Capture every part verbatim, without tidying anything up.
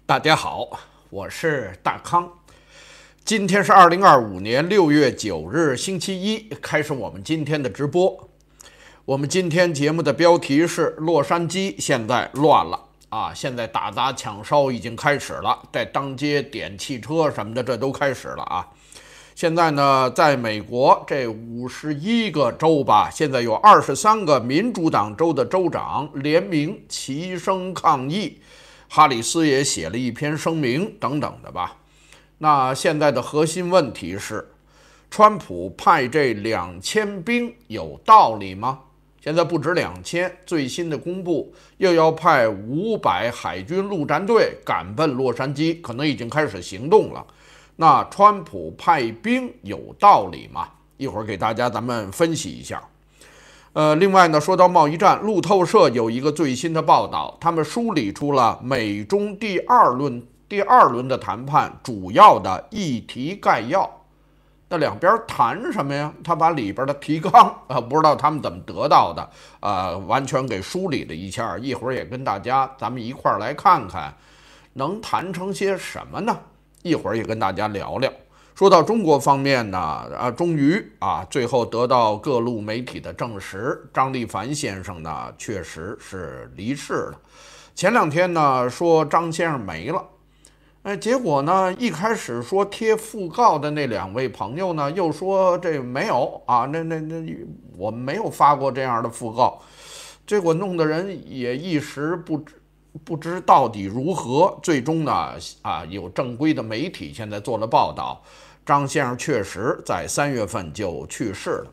大家好，我是大康。今天是二零二五年六月九日，星期一，开始我们今天的直播。我们今天节目的标题是洛杉矶现在乱了啊！现在打砸抢烧已经开始了，在当街点汽车什么的，这都开始了啊！现在呢，在美国这五十一个州吧，现在有二十三个民主党州的州长联名齐声抗议。哈里斯也写了一篇声明等等的吧。那现在的核心问题是，川普派这两千兵有道理吗？现在不止两千，最新的公布又要派五百海军陆战队赶奔洛杉矶，可能已经开始行动了。那川普派兵有道理吗？一会儿给大家咱们分析一下。呃，另外呢，说到贸易战，路透社有一个最新的报道，他们梳理出了美中第二轮第二轮的谈判主要的议题概要。那两边谈什么呀？他把里边的提纲啊、呃，不知道他们怎么得到的，呃，完全给梳理了一下。一会儿也跟大家咱们一块儿来看看，能谈成些什么呢？一会儿也跟大家聊聊。说到中国方面呢，啊，终于啊，最后得到各路媒体的证实，张立凡先生呢确实是离世了。前两天呢说张先生没了，哎，结果呢一开始说贴讣告的那两位朋友呢又说这没有啊，那那那我们没有发过这样的讣告，结果弄得人也一时不知。不知到底如何，最终呢，啊，有正规的媒体现在做了报道，张先生确实在三月份就去世了。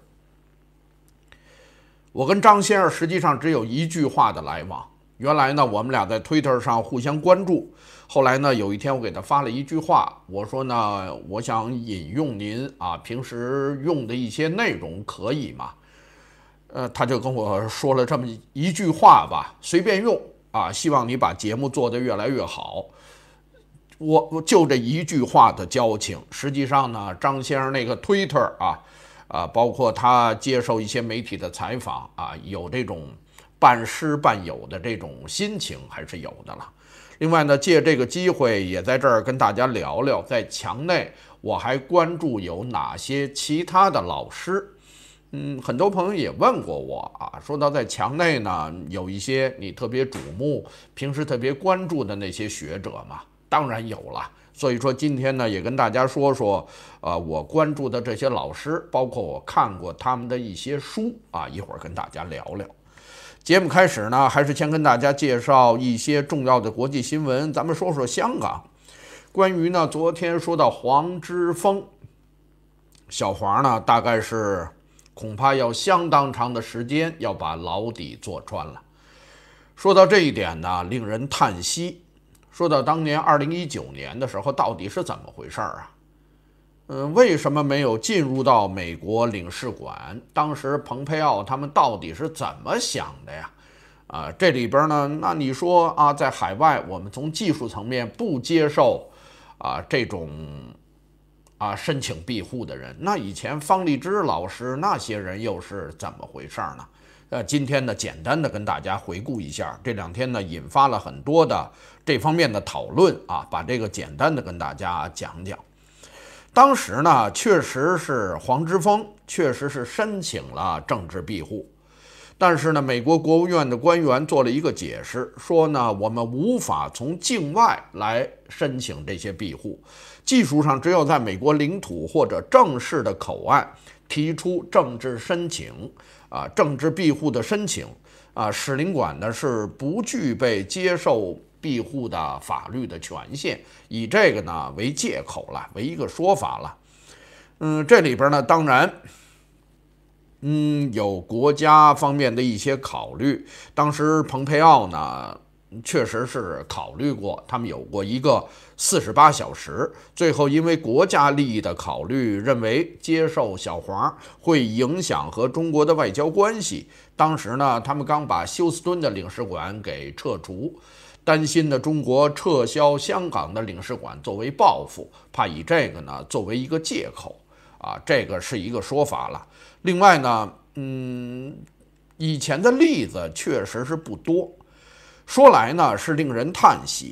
我跟张先生实际上只有一句话的来往，原来呢，我们俩在 Twitter 上互相关注，后来呢，有一天我给他发了一句话，我说呢，我想引用您啊平时用的一些内容，可以吗？呃，他就跟我说了这么一句话吧，随便用。啊，希望你把节目做得越来越好。我我就这一句话的交情，实际上呢，张先生那个 Twitter 啊，啊，包括他接受一些媒体的采访啊，有这种半师半友的这种心情还是有的了。另外呢，借这个机会也在这儿跟大家聊聊，在墙内我还关注有哪些其他的老师。嗯，很多朋友也问过我啊，说到在墙内呢，有一些你特别瞩目、平时特别关注的那些学者嘛，当然有了。所以说今天呢，也跟大家说说，呃，我关注的这些老师，包括我看过他们的一些书啊，一会儿跟大家聊聊。节目开始呢，还是先跟大家介绍一些重要的国际新闻。咱们说说香港，关于呢，昨天说到黄之锋，小黄呢，大概是。恐怕要相当长的时间要把牢底坐穿了。说到这一点呢，令人叹息。说到当年二零一九年的时候，到底是怎么回事啊？嗯，为什么没有进入到美国领事馆？当时蓬佩奥他们到底是怎么想的呀？啊，这里边呢，那你说啊，在海外我们从技术层面不接受啊这种。啊，申请庇护的人，那以前方励之老师那些人又是怎么回事呢？呃，今天呢，简单的跟大家回顾一下，这两天呢引发了很多的这方面的讨论啊，把这个简单的跟大家讲讲。当时呢，确实是黄之锋确实是申请了政治庇护，但是呢，美国国务院的官员做了一个解释，说呢，我们无法从境外来申请这些庇护。技术上只有在美国领土或者正式的口岸提出政治申请啊，政治庇护的申请啊，使领馆呢是不具备接受庇护的法律的权限，以这个呢为借口了，为一个说法了。嗯，这里边呢，当然。嗯，有国家方面的一些考虑。当时蓬佩奥呢，确实是考虑过，他们有过一个四十八小时，最后因为国家利益的考虑，认为接受小黄会影响和中国的外交关系。当时呢，他们刚把休斯敦的领事馆给撤除，担心呢中国撤销香港的领事馆作为报复，怕以这个呢作为一个借口啊，这个是一个说法了。另外呢，嗯，以前的例子确实是不多，说来呢是令人叹息。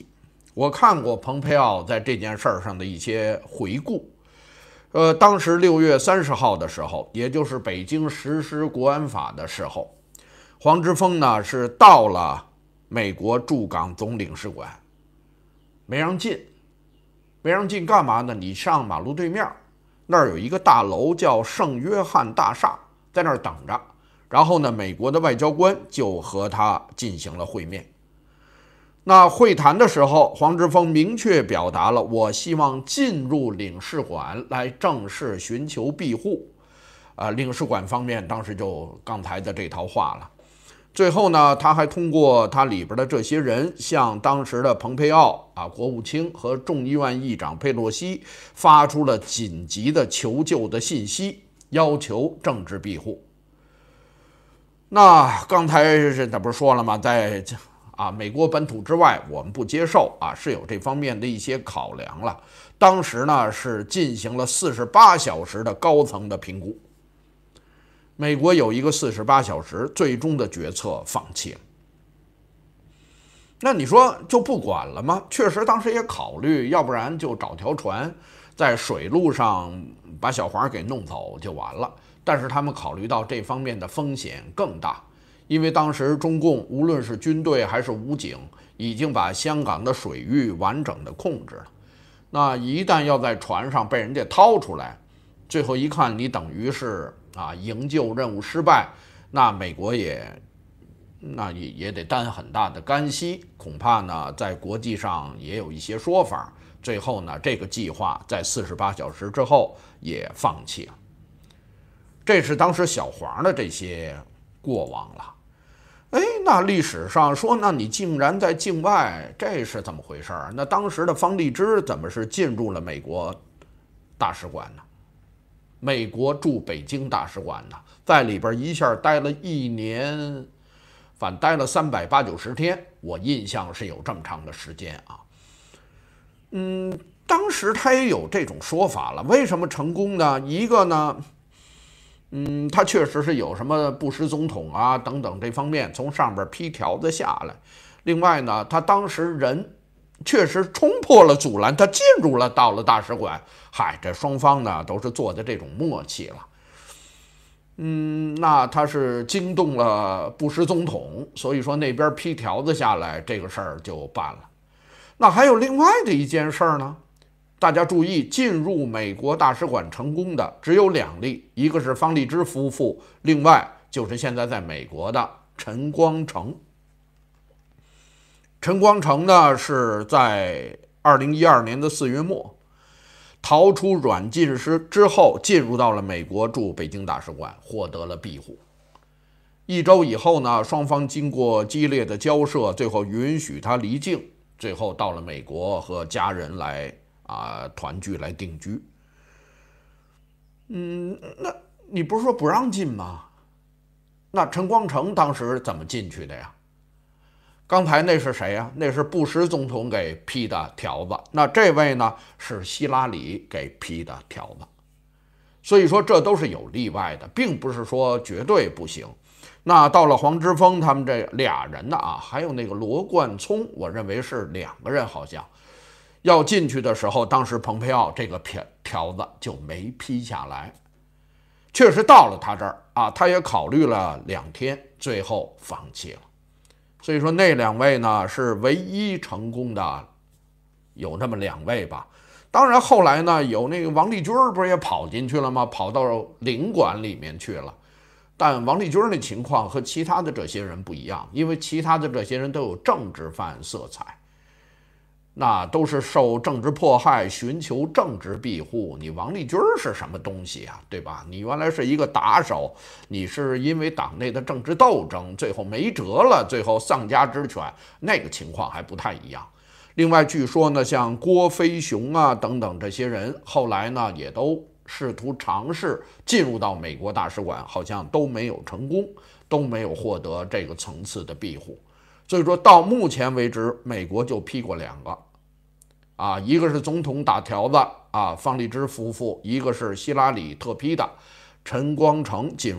我看过蓬佩奥在这件事儿上的一些回顾。呃，当时六月三十号的时候，也就是北京实施国安法的时候，黄之锋呢是到了美国驻港总领事馆，没让进，没让进干嘛呢？你上马路对面，那儿有一个大楼叫圣约翰大厦，在那儿等着。然后呢，美国的外交官就和他进行了会面。那会谈的时候，黄之锋明确表达了我希望进入领事馆来正式寻求庇护。呃，领事馆方面当时就刚才的这套话了。最后呢，他还通过他里边的这些人，向当时的蓬佩奥啊国务卿和众议院议长佩洛西发出了紧急的求救的信息，要求政治庇护。那刚才这不是说了吗？在啊，美国本土之外，我们不接受啊，是有这方面的一些考量了。当时呢是进行了四十八小时的高层的评估，美国有一个四十八小时，最终的决策放弃了。那你说就不管了吗？确实当时也考虑，要不然就找条船在水路上把小黄给弄走就完了。但是他们考虑到这方面的风险更大。因为当时中共无论是军队还是武警，已经把香港的水域完整的控制了。那一旦要在船上被人家掏出来，最后一看你等于是啊营救任务失败，那美国也那也也得担很大的干系，恐怕呢在国际上也有一些说法。最后呢，这个计划在四十八小时之后也放弃了。这是当时小黄的这些过往了。哎，那历史上说，那你竟然在境外，这是怎么回事儿？那当时的方励之怎么是进入了美国大使馆呢？美国驻北京大使馆呢，在里边一下待了一年，反待了三百八九十天，我印象是有这么长的时间啊。嗯，当时他也有这种说法了，为什么成功呢？一个呢？嗯，他确实是有什么布什总统啊等等这方面从上边批条子下来。另外呢，他当时人确实冲破了阻拦，他进入了到了大使馆。嗨，这双方呢都是做的这种默契了。嗯，那他是惊动了布什总统，所以说那边批条子下来，这个事儿就办了。那还有另外的一件事呢。大家注意，进入美国大使馆成功的只有两例，一个是方励之夫妇，另外就是现在在美国的陈光诚。陈光诚呢是在二零一二年的四月末逃出软禁室之后，进入到了美国驻北京大使馆，获得了庇护。一周以后呢，双方经过激烈的交涉，最后允许他离境，最后到了美国和家人来。啊，团聚来定居。嗯，那你不是说不让进吗？那陈光诚当时怎么进去的呀？刚才那是谁呀？那是布什总统给批的条子。那这位呢是希拉里给批的条子。所以说这都是有例外的，并不是说绝对不行。那到了黄之锋他们这俩人呢啊，还有那个罗冠聪，我认为是两个人好像。要进去的时候，当时蓬佩奥这个条子就没批下来，确实到了他这儿啊，他也考虑了两天，最后放弃了。所以说那两位呢是唯一成功的，有那么两位吧。当然后来呢，有那个王立军不是也跑进去了吗？跑到领馆里面去了。但王立军的情况和其他的这些人不一样，因为其他的这些人都有政治犯色彩。那都是受政治迫害，寻求政治庇护。你王立军是什么东西啊？对吧？你原来是一个打手，你是因为党内的政治斗争，最后没辙了，最后丧家之犬，那个情况还不太一样。另外，据说呢，像郭飞雄啊等等这些人，后来呢也都试图尝试进入到美国大使馆，好像都没有成功，都没有获得这个层次的庇护。所以说到目前为止，美国就批过两个，啊，一个是总统打条子啊，方励之夫妇；一个是希拉里特批的，陈光诚进入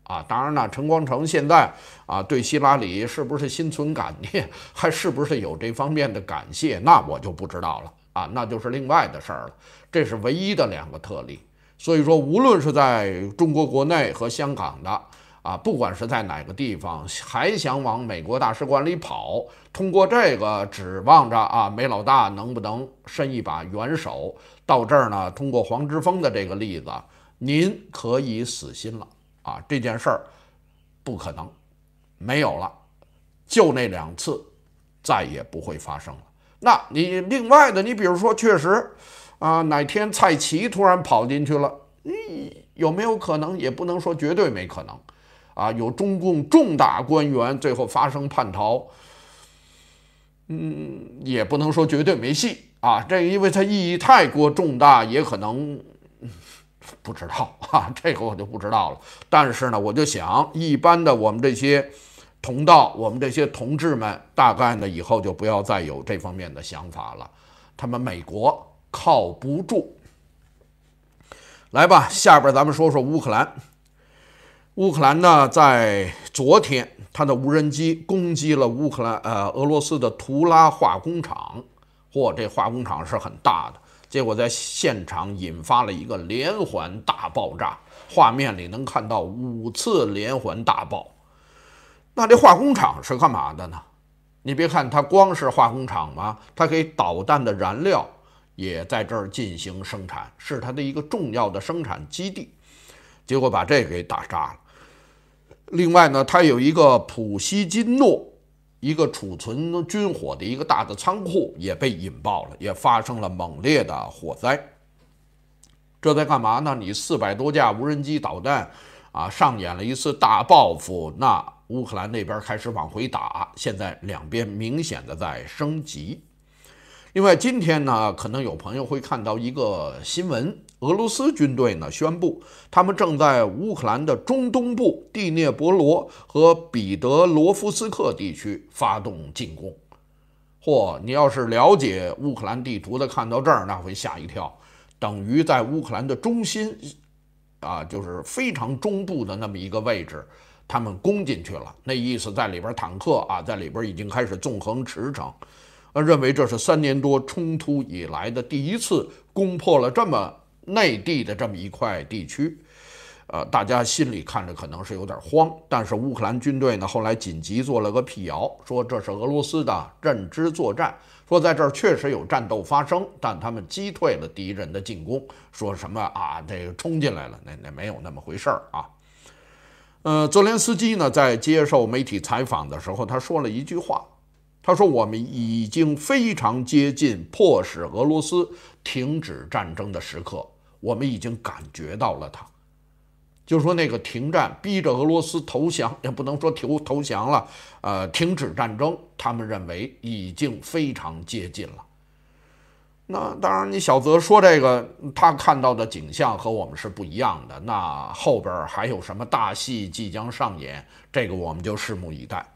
啊。当然了，陈光诚现在啊对希拉里是不是心存感念，还是不是有这方面的感谢，那我就不知道了啊，那就是另外的事儿了。这是唯一的两个特例。所以说，无论是在中国国内和香港的啊，不管是在哪个地方，还想往美国大使馆里跑，通过这个指望着啊，梅老大能不能伸一把援手？到这儿呢，通过黄之锋的这个例子，您可以死心了啊，这件事儿不可能，没有了，就那两次，再也不会发生了。那你另外的，你比如说，确实啊，哪天蔡奇突然跑进去了，你有没有可能？也不能说绝对没可能。啊，有中共重大官员最后发生叛逃，嗯，也不能说绝对没戏啊。这因为它意义太过重大，也可能不知道啊，这个我就不知道了。但是呢，我就想，一般的我们这些同道，我们这些同志们，大概呢以后就不要再有这方面的想法了。他们美国靠不住。来吧，下边咱们说说乌克兰。乌克兰呢，在昨天，它的无人机攻击了乌克兰呃俄罗斯的图拉化工厂，嚯，这化工厂是很大的，结果在现场引发了一个连环大爆炸，画面里能看到五次连环大爆。那这化工厂是干嘛的呢？你别看它光是化工厂嘛，它给导弹的燃料也在这儿进行生产，是它的一个重要的生产基地，结果把这个给打炸了。另外呢，它有一个普希金诺，一个储存军火的一个大的仓库也被引爆了，也发生了猛烈的火灾。这在干嘛呢？你四百多架无人机导弹啊，上演了一次大报复。那乌克兰那边开始往回打，现在两边明显的在升级。另外，今天呢，可能有朋友会看到一个新闻，俄罗斯军队呢宣布，他们正在乌克兰的中东部第聂伯罗和彼得罗夫斯克地区发动进攻。嚯，你要是了解乌克兰地图的，看到这儿那会吓一跳，等于在乌克兰的中心啊，就是非常中部的那么一个位置，他们攻进去了。那意思在里边坦克啊，在里边已经开始纵横驰骋。认为这是三年多冲突以来的第一次攻破了这么内地的这么一块地区，呃，大家心里看着可能是有点慌，但是乌克兰军队呢后来紧急做了个辟谣，说这是俄罗斯的认知作战，说在这儿确实有战斗发生，但他们击退了敌人的进攻，说什么啊这个冲进来了，那那没有那么回事儿啊。呃，泽连斯基呢在接受媒体采访的时候，他说了一句话。他说：“我们已经非常接近迫使俄罗斯停止战争的时刻，我们已经感觉到了它。就说那个停战，逼着俄罗斯投降，也不能说投投降了，呃，停止战争，他们认为已经非常接近了。那当然，你小泽说这个，他看到的景象和我们是不一样的。那后边还有什么大戏即将上演，这个我们就拭目以待。”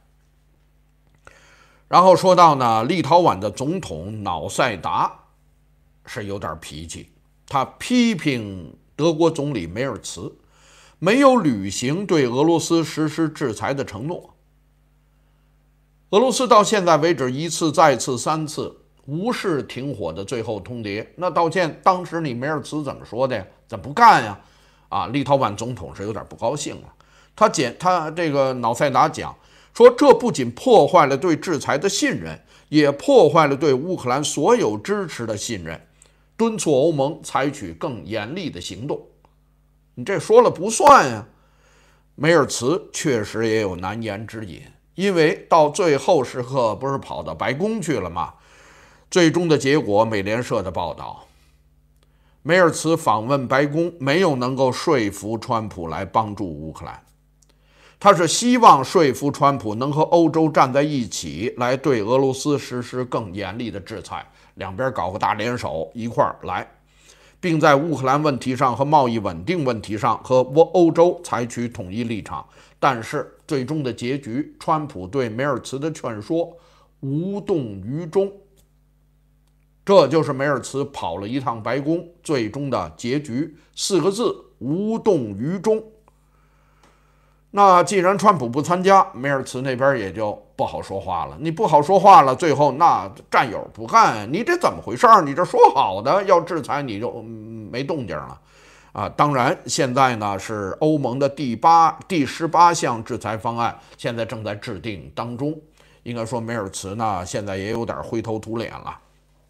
然后说到呢，立陶宛的总统瑙塞达是有点脾气，他批评德国总理梅尔茨没有履行对俄罗斯实施制裁的承诺。俄罗斯到现在为止一次再次三次无视停火的最后通牒，那道歉当时你梅尔茨怎么说的呀？怎么不干呀？啊，立陶宛总统是有点不高兴了，他简他这个瑙塞达讲。说这不仅破坏了对制裁的信任，也破坏了对乌克兰所有支持的信任，敦促欧盟采取更严厉的行动。你这说了不算呀。梅尔茨确实也有难言之隐，因为到最后时刻不是跑到白宫去了吗？最终的结果，美联社的报道，梅尔茨访问白宫没有能够说服川普来帮助乌克兰。他是希望说服川普能和欧洲站在一起，来对俄罗斯实施更严厉的制裁，两边搞个大联手一块儿来，并在乌克兰问题上和贸易稳定问题上和欧洲采取统一立场。但是最终的结局，川普对梅尔茨的劝说无动于衷，这就是梅尔茨跑了一趟白宫最终的结局，四个字：无动于衷。 那既然川普不参加，梅尔茨那边也就不好说话了。你不好说话了，最后那战友不干，你这怎么回事？你这说好的要制裁，你就、嗯、没动静了啊！当然，现在呢是欧盟的第八、第十八项制裁方案，现在正在制定当中。应该说，梅尔茨呢现在也有点灰头土脸了。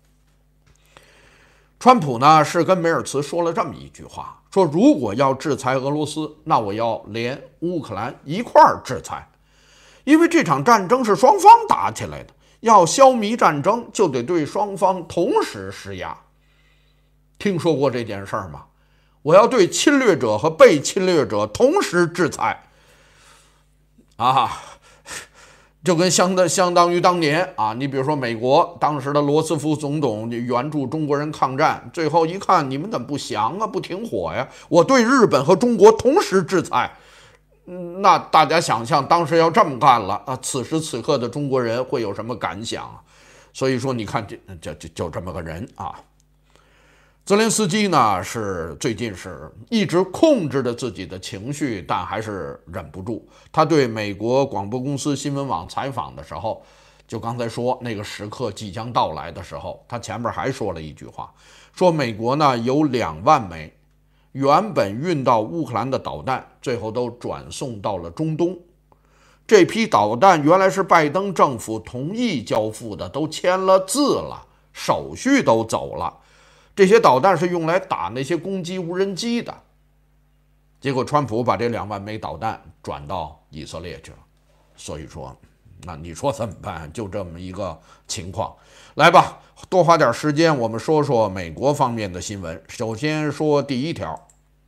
川普呢是跟梅尔茨说了这么一句话，说如果要制裁俄罗斯，那我要连乌克兰一块儿制裁，因为这场战争是双方打起来的，要消弭战争就得对双方同时施压。听说过这件事儿吗？我要对侵略者和被侵略者同时制裁啊！就跟相当相当于当年啊，你比如说美国当时的罗斯福总统援助中国人抗战，最后一看你们怎么不降啊，不停火呀？我对日本和中国同时制裁，嗯，那大家想象当时要这么干了啊，此时此刻的中国人会有什么感想啊？所以说，你看这这就就这么个人啊。泽连斯基呢是最近是一直控制着自己的情绪，但还是忍不住。他对美国广播公司新闻网采访的时候，就刚才说那个时刻即将到来的时候，他前面还说了一句话，说美国呢有两万枚原本运到乌克兰的导弹，最后都转送到了中东。这批导弹原来是拜登政府同意交付的，都签了字了，手续都走了。这些导弹是用来打那些攻击无人机的，结果川普把这两万枚导弹转到以色列去了。所以说，那你说怎么办？就这么一个情况。来吧，多花点时间，我们说说美国方面的新闻。首先说第一条，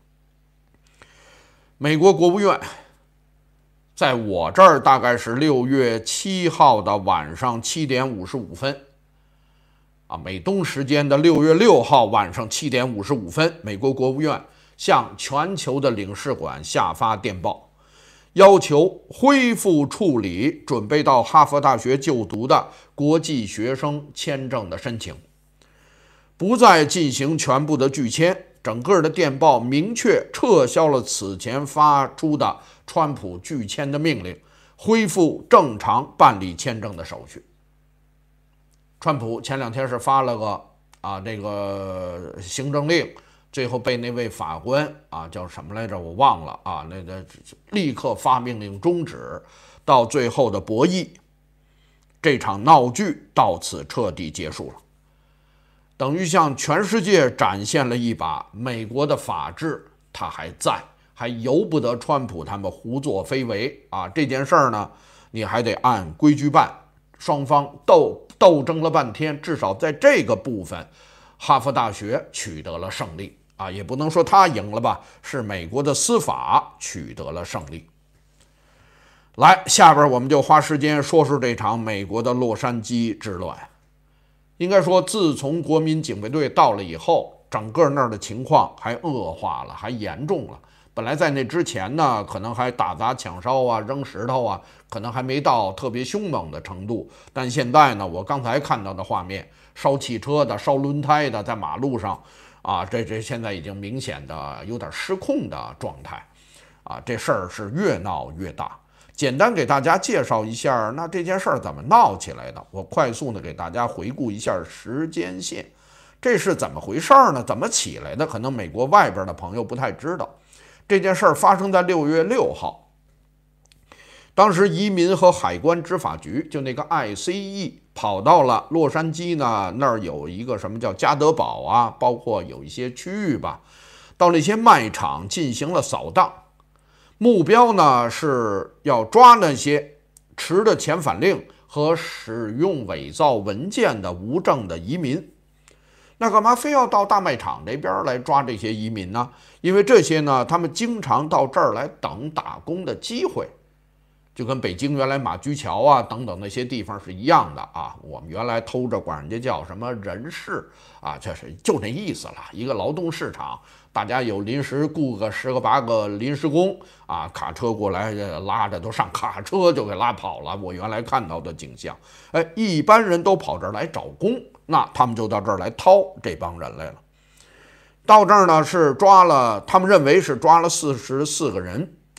美国国务院在我这儿大概是六月七号的晚上七点五十五分。啊，美东时间的六月六号晚上七点五十五分，美国国务院向全球的领事馆下发电报，要求恢复处理准备到哈佛大学就读的国际学生签证的申请，不再进行全部的拒签。整个的电报明确撤销了此前发出的川普拒签的命令，恢复正常办理签证的手续。川普前两天是发了个啊这个行政令，最后被那位法官啊叫什么来着我忘了啊，那个立刻发命令终止，到最后的博弈，这场闹剧到此彻底结束了，等于向全世界展现了一把美国的法治它还在，还由不得川普他们胡作非为啊！这件事儿呢，你还得按规矩办。双方斗斗争了半天，至少在这个部分，哈佛大学取得了胜利啊，也不能说他赢了吧，是美国的司法取得了胜利。来，下边我们就花时间说说这场美国的洛杉矶之乱。应该说，自从国民警卫队到了以后，整个那儿的情况还恶化了，还严重了。本来在那之前呢，可能还打砸抢烧啊，扔石头啊，可能还没到特别凶猛的程度。但现在呢，我刚才看到的画面，烧汽车的、烧轮胎的，在马路上啊，这这现在已经明显的有点失控的状态啊，这事儿是越闹越大。简单给大家介绍一下，那这件事儿怎么闹起来的？我快速的给大家回顾一下时间线，这是怎么回事呢？怎么起来的？可能美国外边的朋友不太知道。这件事儿发生在六月六号，当时移民和海关执法局就那个 I C E 跑到了洛杉矶呢，那儿有一个什么叫加德堡啊，包括有一些区域吧，到那些卖场进行了扫荡，目标呢是要抓那些持着遣返令和使用伪造文件的无证的移民。那干嘛非要到大卖场这边来抓这些移民呢？因为这些呢，他们经常到这儿来等打工的机会，就跟北京原来马驹桥啊等等那些地方是一样的啊。我们原来偷着管人家叫什么人事啊，这是就那意思了，一个劳动市场，大家有临时雇个十个八个临时工啊，卡车过来拉着都上卡车就给拉跑了。我原来看到的景象，哎，一般人都跑这儿来找工，那他们就到这儿来掏这帮人来了。到这儿呢是抓了，他们认为是抓了四十四个人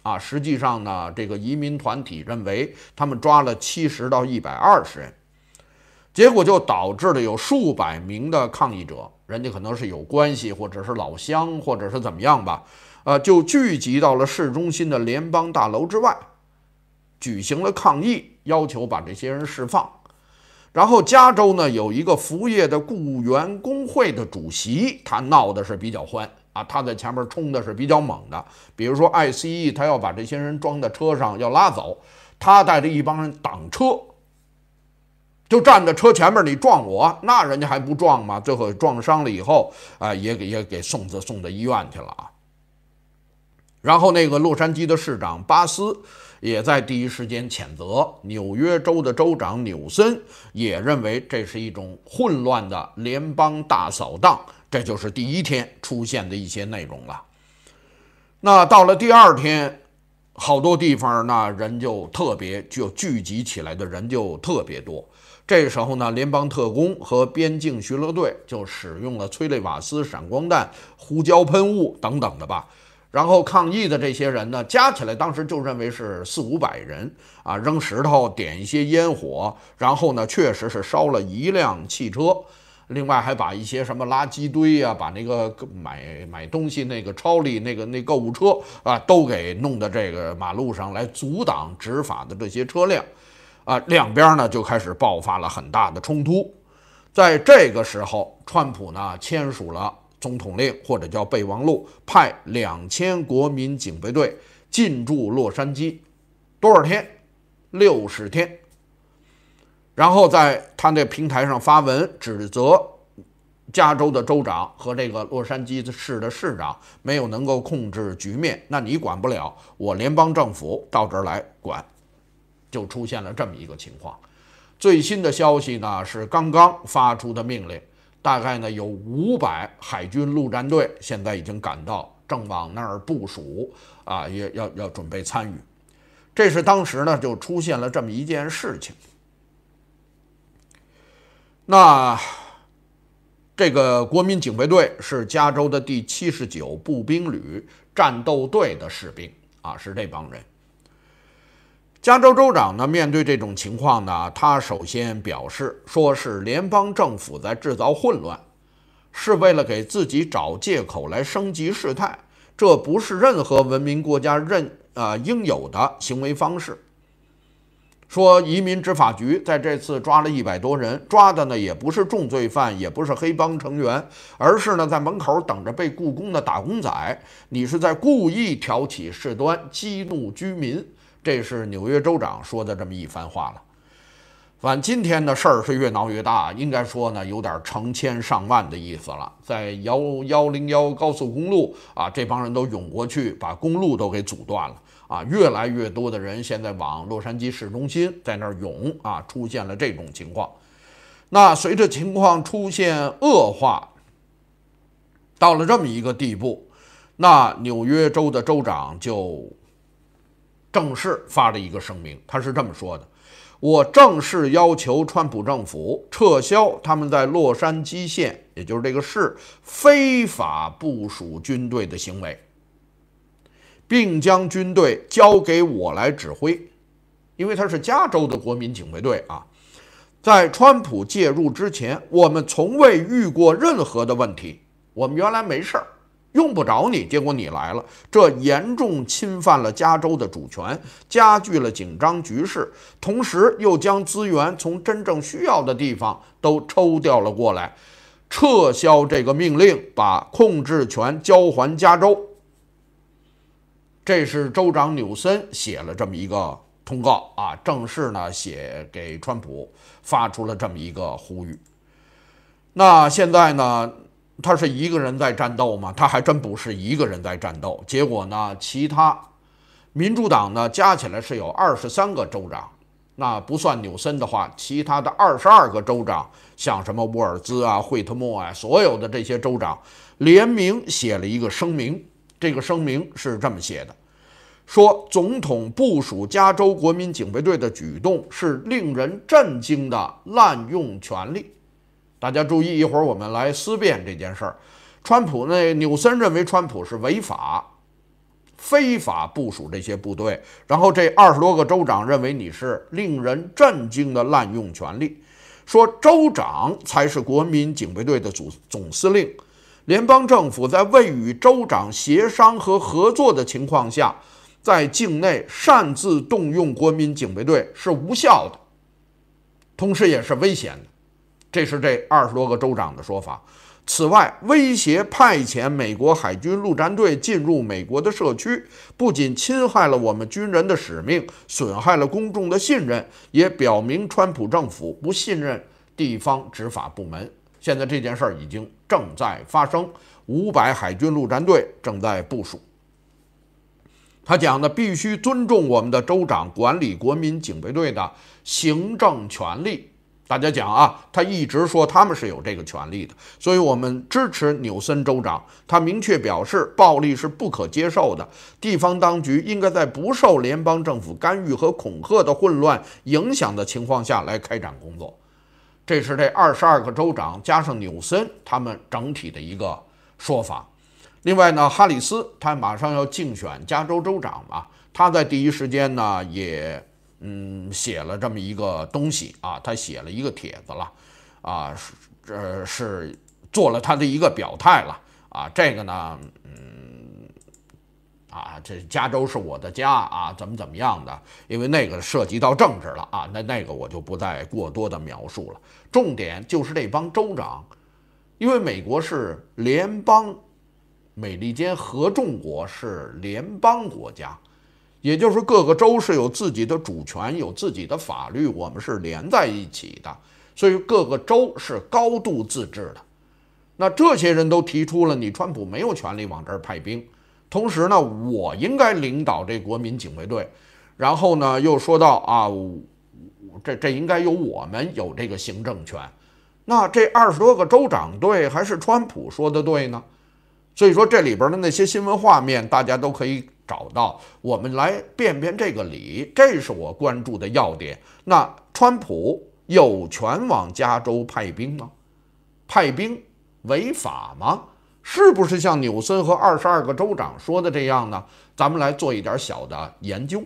啊，实际上呢，这个移民团体认为他们抓了七十到一百二十人，结果就导致了有数百名的抗议者，人家可能是有关系，或者是老乡，或者是怎么样吧，呃，就聚集到了市中心的联邦大楼之外，举行了抗议，要求把这些人释放。然后加州呢有一个服务业的雇员工会的主席，他闹的是比较欢啊，他在前面冲的是比较猛的。比如说 I C E， 他要把这些人装在车上要拉走，他带着一帮人挡车，就站在车前面，你撞我，那人家还不撞吗？最后撞伤了以后啊、呃，也给也给送子送到医院去了啊。然后那个洛杉矶的市长巴斯也在第一时间谴责，纽约州的州长纽森也认为这是一种混乱的联邦大扫荡，这就是第一天出现的一些内容了。那到了第二天，好多地方那人就特别就聚集起来的人就特别多。这时候呢，联邦特工和边境巡逻队就使用了催泪瓦斯、闪光弹、胡椒喷雾等等的吧。然后抗议的这些人呢，加起来当时就认为是四五百人啊，扔石头、点一些烟火，然后呢，确实是烧了一辆汽车，另外还把一些什么垃圾堆啊，把那个买买东西那个超市那个那购物车啊，都给弄到这个马路上来阻挡执法的这些车辆啊，两边呢就开始爆发了很大的冲突。在这个时候，川普呢签署了总统令，或者叫备忘录，派两千国民警备队进驻洛杉矶，多少天？六十天。然后在他那平台上发文指责加州的州长和这个洛杉矶市的市长没有能够控制局面，那你管不了，我联邦政府到这儿来管，就出现了这么一个情况。最新的消息呢是刚刚发出的命令。大概呢有五百海军陆战队现在已经赶到，正往那儿部署啊，也要要准备参与。这是当时呢就出现了这么一件事情。那这个国民警备队是加州的第七十九步兵旅战斗队的士兵啊，是这帮人。加州州长呢，面对这种情况呢，他首先表示说是联邦政府在制造混乱，是为了给自己找借口来升级事态，这不是任何文明国家认呃应有的行为方式。说移民执法局在这次抓了一百多人，抓的呢也不是重罪犯，也不是黑帮成员，而是呢在门口等着被雇工的打工仔，你是在故意挑起事端，激怒居民。这是纽约州长说的这么一番话了。反正今天的事儿是越闹越大，应该说呢有点成千上万的意思了。在幺幺零幺高速公路啊，这帮人都涌过去，把公路都给阻断了啊！越来越多的人现在往洛杉矶市中心在那儿涌啊，出现了这种情况。那随着情况出现恶化，到了这么一个地步，那纽约州的州长就正式发了一个声明，他是这么说的：我正式要求川普政府撤销他们在洛杉矶县，也就是这个市非法部署军队的行为，并将军队交给我来指挥。因为他是加州的国民警卫队啊，在川普介入之前，我们从未遇过任何的问题，我们原来没事儿，用不着你，结果你来了，这严重侵犯了加州的主权，加剧了紧张局势，同时又将资源从真正需要的地方都抽调了过来。撤销这个命令，把控制权交还加州。这是州长纽森写了这么一个通告啊，正式呢写给川普，发出了这么一个呼吁。那现在呢？他是一个人在战斗吗？他还真不是一个人在战斗。结果呢，其他民主党呢加起来是有二十三个州长，那不算纽森的话，其他的二十二个州长，像什么沃尔兹啊、惠特莫啊，所有的这些州长联名写了一个声明。这个声明是这么写的，说总统部署加州国民警备队的举动是令人震惊的滥用权力。大家注意，一会儿我们来思辨这件事儿。川普那纽森认为川普是违法， 非法部署这些部队，然后这二十多个州长认为你是令人震惊的滥用权力，说州长才是国民警卫队的总总司令，联邦政府在未与州长协商和合作的情况下，在境内擅自动用国民警卫队是无效的，同时也是危险的。这是这二十多个州长的说法。此外，威胁派遣美国海军陆战队进入美国的社区，不仅侵害了我们军人的使命，损害了公众的信任，也表明川普政府不信任地方执法部门。现在这件事儿已经正在发生，五百海军陆战队正在部署。他讲的必须尊重我们的州长管理国民警卫队的行政权力。大家讲啊，他一直说他们是有这个权利的，所以我们支持纽森州长。他明确表示，暴力是不可接受的，地方当局应该在不受联邦政府干预和恐吓的混乱影响的情况下来开展工作。这是这二十二个州长加上纽森他们整体的一个说法。另外呢，哈里斯他马上要竞选加州州长嘛，他在第一时间呢也。嗯，写了这么一个东西啊，他写了一个帖子了，啊，是这是做了他的一个表态了啊。这个呢，嗯，啊，这加州是我的家啊，怎么怎么样的？因为那个涉及到政治了啊，那那个我就不再过多的描述了。重点就是这帮州长，因为美国是联邦，美利坚合众国是联邦国家。也就是各个州是有自己的主权，有自己的法律，我们是连在一起的，所以各个州是高度自治的。那这些人都提出了，你川普没有权利往这儿派兵，同时呢，我应该领导这国民警卫队，然后呢，又说到啊，这这应该由我们有这个行政权。那这二十多个州长对，还是川普说的对呢？所以说这里边的那些新闻画面，大家都可以找到，我们来辨辨这个理，这是我关注的要点。那川普有权往加州派兵吗？派兵违法吗？是不是像纽森和二十二个州长说的这样呢？咱们来做一点小的研究。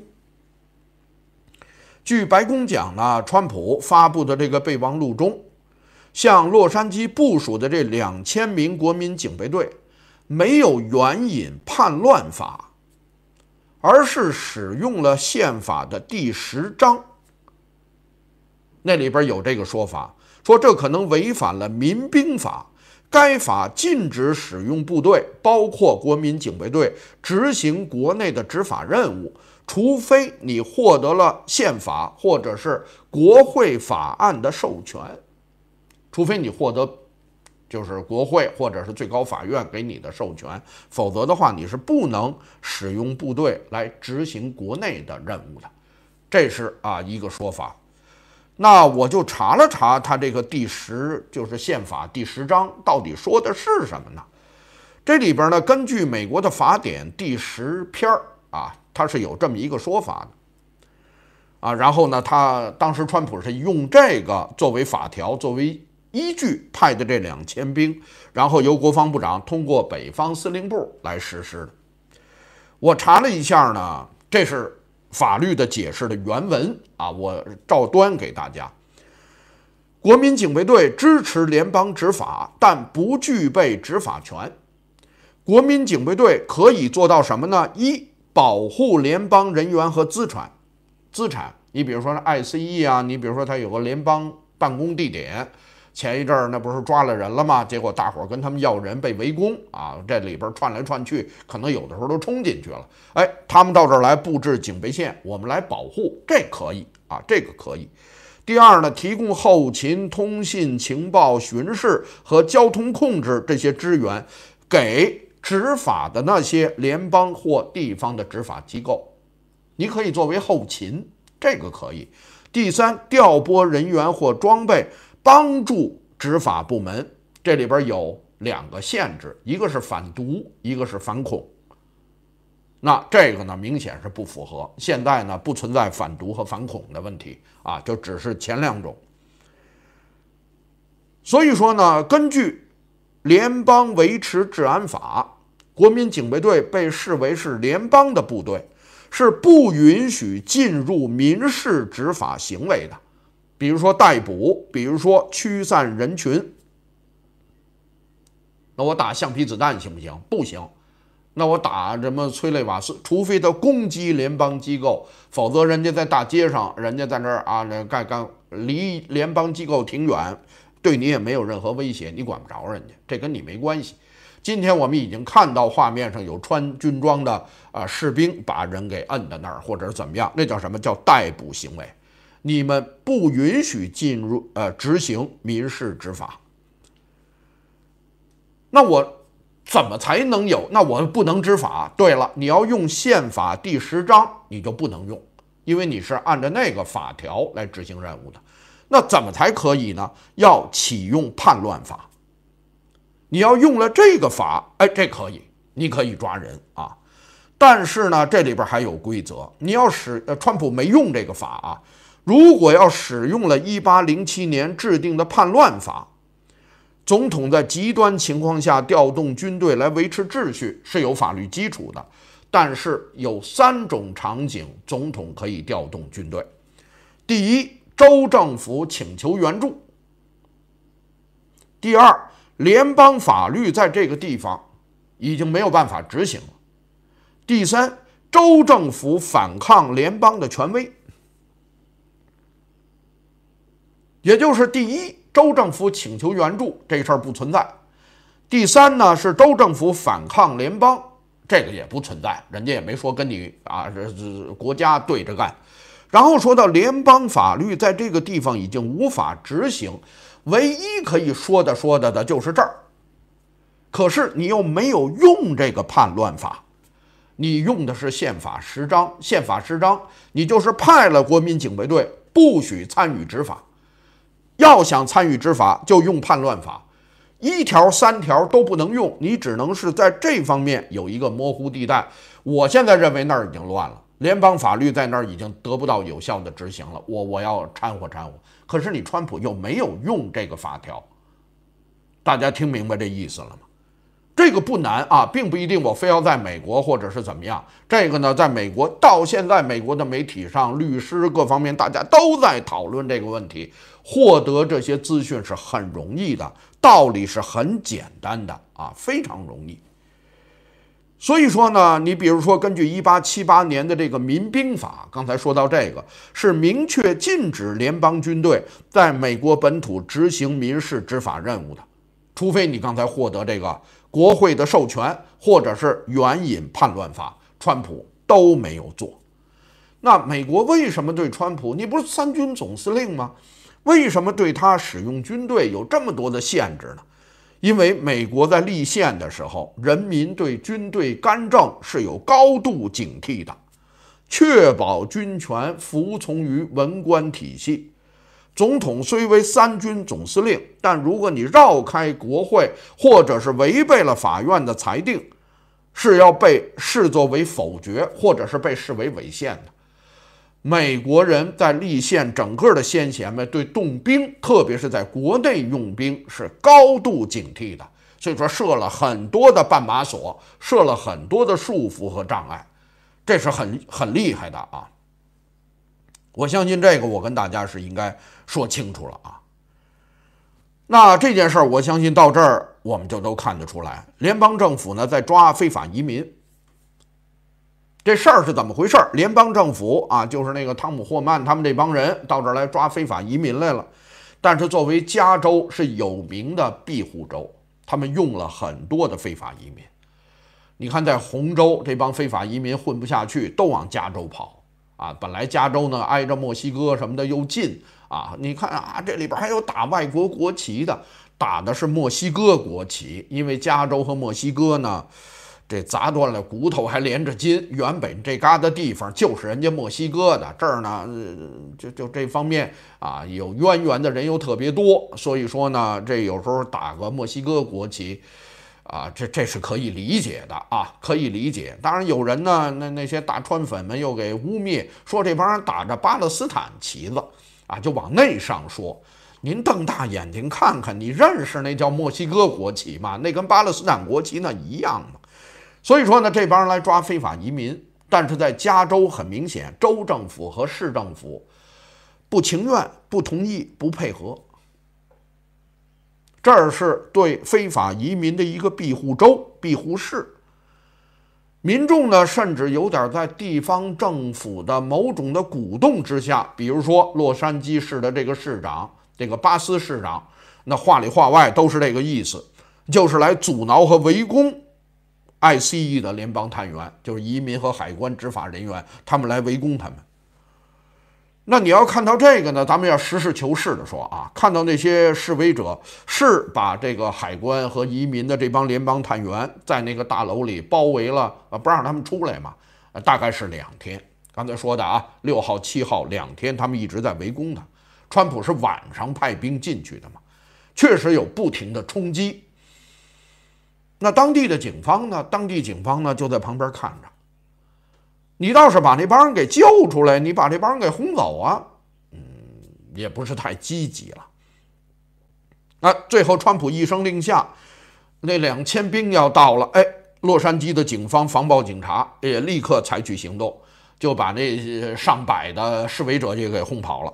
据白宫讲呢，川普发布的这个备忘录中，向洛杉矶部署的这两千名国民警备队没有援引叛乱法，而是使用了宪法的第十章。那里边有这个说法，说这可能违反了民兵法，该法禁止使用部队，包括国民警卫队，执行国内的执法任务，除非你获得了宪法或者是国会法案的授权，除非你获得就是国会或者是最高法院给你的授权，否则的话你是不能使用部队来执行国内的任务的。这是啊一个说法。那我就查了查他这个第十，就是宪法第十章到底说的是什么呢？这里边呢，根据美国的法典第十篇啊，它是有这么一个说法的啊。然后呢，他当时川普是用这个作为法条，作为依据派的这两千兵，然后由国防部长通过北方司令部来实施的。我查了一下呢，这是法律的解释的原文啊，我照端给大家。国民警卫队支持联邦执法，但不具备执法权。国民警卫队可以做到什么呢？一、保护联邦人员和资产。资产，你比如说 I C E 啊，你比如说它有个联邦办公地点。前一阵儿那不是抓了人了吗？结果大伙儿跟他们要人，被围攻啊！这里边串来串去，可能有的时候都冲进去了。哎，他们到这儿来布置警备线，我们来保护，这可以啊，这个可以。第二呢，提供后勤、通信、情报、巡视和交通控制这些支援给执法的那些联邦或地方的执法机构，你可以作为后勤，这个可以。第三，调拨人员或装备，帮助执法部门，这里边有两个限制，一个是反毒，一个是反恐。那这个呢，明显是不符合。现在呢，不存在反毒和反恐的问题啊，就只是前两种。所以说呢，根据联邦维持治安法， 国民警备队被视为是联邦的部队，是不允许进入民事执法行为的，比如说逮捕，比如说驱散人群。那我打橡皮子弹行不行？不行。那我打什么催泪瓦斯？除非他攻击联邦机构，否则人家在大街上，人家在那儿啊，那干干离联邦机构挺远，对你也没有任何威胁，你管不着人家，这跟你没关系。今天我们已经看到画面上有穿军装的啊士兵把人给摁在那儿，或者是怎么样，那叫什么叫逮捕行为？你们不允许进入呃执行民事执法。那我怎么才能有？那我不能执法。对了，你要用宪法第十章，你就不能用，因为你是按照那个法条来执行任务的。那怎么才可以呢？要启用叛乱法。你要用了这个法，哎，这可以，你可以抓人啊。但是呢，这里边还有规则，你要使呃，川普没用这个法啊。如果要使用了一八零七年制定的叛乱法，总统在极端情况下调动军队来维持秩序是有法律基础的，但是有三种场景总统可以调动军队。第一，州政府请求援助；第二，联邦法律在这个地方已经没有办法执行了；第三，州政府反抗联邦的权威。也就是第一，州政府请求援助这事儿不存在；第三呢是州政府反抗联邦，这个也不存在，人家也没说跟你啊这这国家对着干。然后说到联邦法律在这个地方已经无法执行，唯一可以说的说的的就是这儿。可是你又没有用这个叛乱法，你用的是宪法十章，宪法十章你就是派了国民警备队，不许参与执法。要想参与执法，就用叛乱法，一条三条都不能用，你只能是在这方面有一个模糊地带。我现在认为那儿已经乱了，联邦法律在那儿已经得不到有效的执行了，我我要掺和掺和。可是你川普又没有用这个法条，大家听明白这意思了吗？这个不难啊，并不一定我非要在美国或者是怎么样。这个呢，在美国到现在，美国的媒体上、律师各方面，大家都在讨论这个问题。获得这些资讯是很容易的，道理是很简单的啊，非常容易。所以说呢，你比如说，根据一八七八年的这个民兵法，刚才说到这个，是明确禁止联邦军队在美国本土执行民事执法任务的，除非你刚才获得这个国会的授权，或者是援引叛乱法，川普都没有做。那美国为什么对川普？你不是三军总司令吗？为什么对他使用军队有这么多的限制呢？因为美国在立宪的时候，人民对军队干政是有高度警惕的，确保军权服从于文官体系。总统虽为三军总司令，但如果你绕开国会，或者是违背了法院的裁定，是要被视作为否决，或者是被视为违宪的。美国人在立宪整个的先贤们对动兵，特别是在国内用兵是高度警惕的，所以说设了很多的绊把锁，设了很多的束缚和障碍，这是很很厉害的啊。我相信这个我跟大家是应该说清楚了啊。那这件事儿，我相信到这儿我们就都看得出来，联邦政府呢在抓非法移民。这事儿是怎么回事？联邦政府啊，就是那个汤姆·霍曼他们这帮人到这儿来抓非法移民来了。但是作为加州是有名的庇护州，他们用了很多的非法移民。你看，在红州这帮非法移民混不下去，都往加州跑啊。本来加州呢挨着墨西哥什么的又近啊，你看啊，这里边还有打外国国旗的，打的是墨西哥国旗，因为加州和墨西哥呢。这砸断了骨头还连着筋，原本这嘎达地方就是人家墨西哥的，这儿呢，就就这方面啊有渊源的人又特别多，所以说呢，这有时候打个墨西哥国旗，啊，这这是可以理解的啊，可以理解。当然有人呢，那那些大川粉们又给污蔑，说这帮人打着巴勒斯坦旗子啊，就往那上说。您瞪大眼睛看看，你认识那叫墨西哥国旗吗？那跟巴勒斯坦国旗那一样吗？ 所以说呢，这帮人来抓非法移民，但是在加州很明显，州政府和市政府不情愿、不同意、不配合。这是对非法移民的一个庇护州、庇护市。民众呢，甚至有点在地方政府的某种的鼓动之下，比如说洛杉矶市的这个市长，这个巴斯市长，那话里话外都是这个意思，就是来阻挠和围攻 I C E 的联邦探员，就是移民和海关执法人员，他们来围攻他们。那你要看到这个呢，咱们要实事求是的说啊，看到那些示威者是把这个海关和移民的这帮联邦探员在那个大楼里包围了，呃，不让他们出来嘛，呃，大概是两天。刚才说的啊，六号、七号两天，他们一直在围攻他。川普是晚上派兵进去的嘛，确实有不停的冲击。那当地的警方呢？当地警方呢就在旁边看着。你倒是把那帮人给救出来，你把这帮人给轰走啊，嗯，也不是太积极了。那最后川普一声令下，那两千兵要到了，哎，洛杉矶的警方防暴警察也立刻采取行动，就把那上百的示威者也给轰跑了。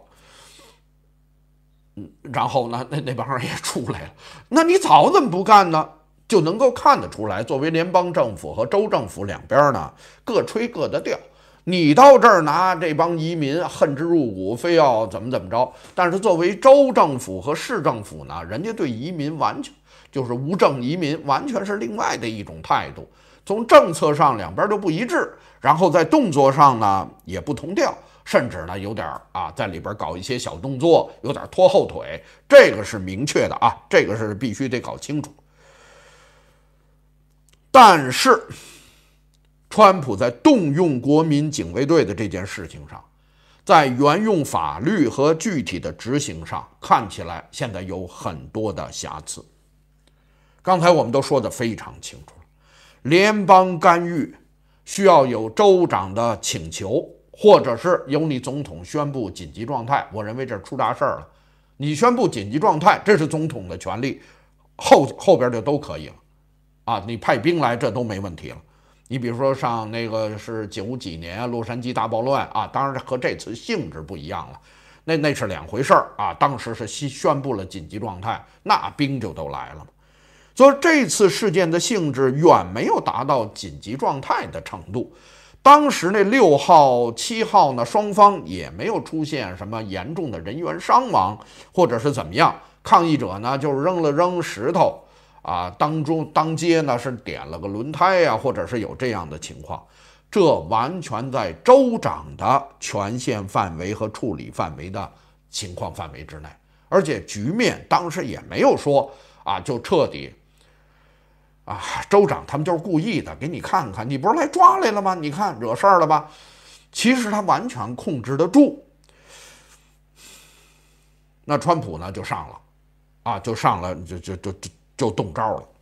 嗯，然后呢，那那帮人也出来了。那你早怎么不干呢？就能够看得出来，作为联邦政府和州政府两边呢，各吹各的调。你到这儿拿这帮移民恨之入骨，非要怎么怎么着。但是作为州政府和市政府呢，人家对移民完全就是无证移民，完全是另外的一种态度。从政策上两边都不一致，然后在动作上呢也不同调，甚至呢有点啊在里边搞一些小动作，有点拖后腿。这个是明确的啊，这个是必须得搞清楚。但是，川普在动用国民警卫队的这件事情上，在援用法律和具体的执行上，看起来现在有很多的瑕疵。刚才我们都说得非常清楚了，联邦干预需要有州长的请求，或者是由你总统宣布紧急状态。我认为这出大事了，你宣布紧急状态，这是总统的权利，后后边就都可以了。啊，你派兵来，这都没问题了。你比如说上那个是九几年洛杉矶大暴乱啊，当然和这次性质不一样了，那那是两回事儿啊。当时是宣布了紧急状态，那兵就都来了嘛。所以这次事件的性质远没有达到紧急状态的程度。当时那六号、七号呢，双方也没有出现什么严重的人员伤亡，或者是怎么样。抗议者呢，就是扔了扔石头。啊，当中当街呢是点了个轮胎呀、啊，或者是有这样的情况，这完全在州长的权限范围和处理范围的情况范围之内，而且局面当时也没有说啊就彻底啊，州长他们就是故意的，给你看看，你不是来抓来了吗？你看惹事儿了吧？其实他完全控制得住。那川普呢就上了，啊，就上了，就就就就。就动招了。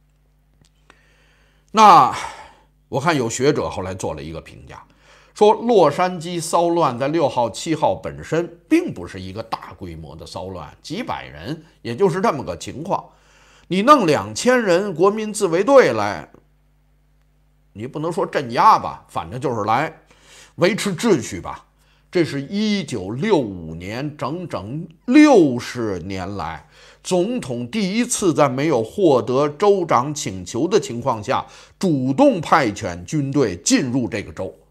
那我看有学者后来做了一个评价，说洛杉矶骚乱在六号、七号本身并不是一个大规模的骚乱，几百人，也就是这么个情况。你弄两千人国民自卫队来，你不能说镇压吧，反正就是来维持秩序吧。这是一九六五年，整整六十年来，总统第一次在没有获得州长请求的情况下，主动派遣军队进入这个州。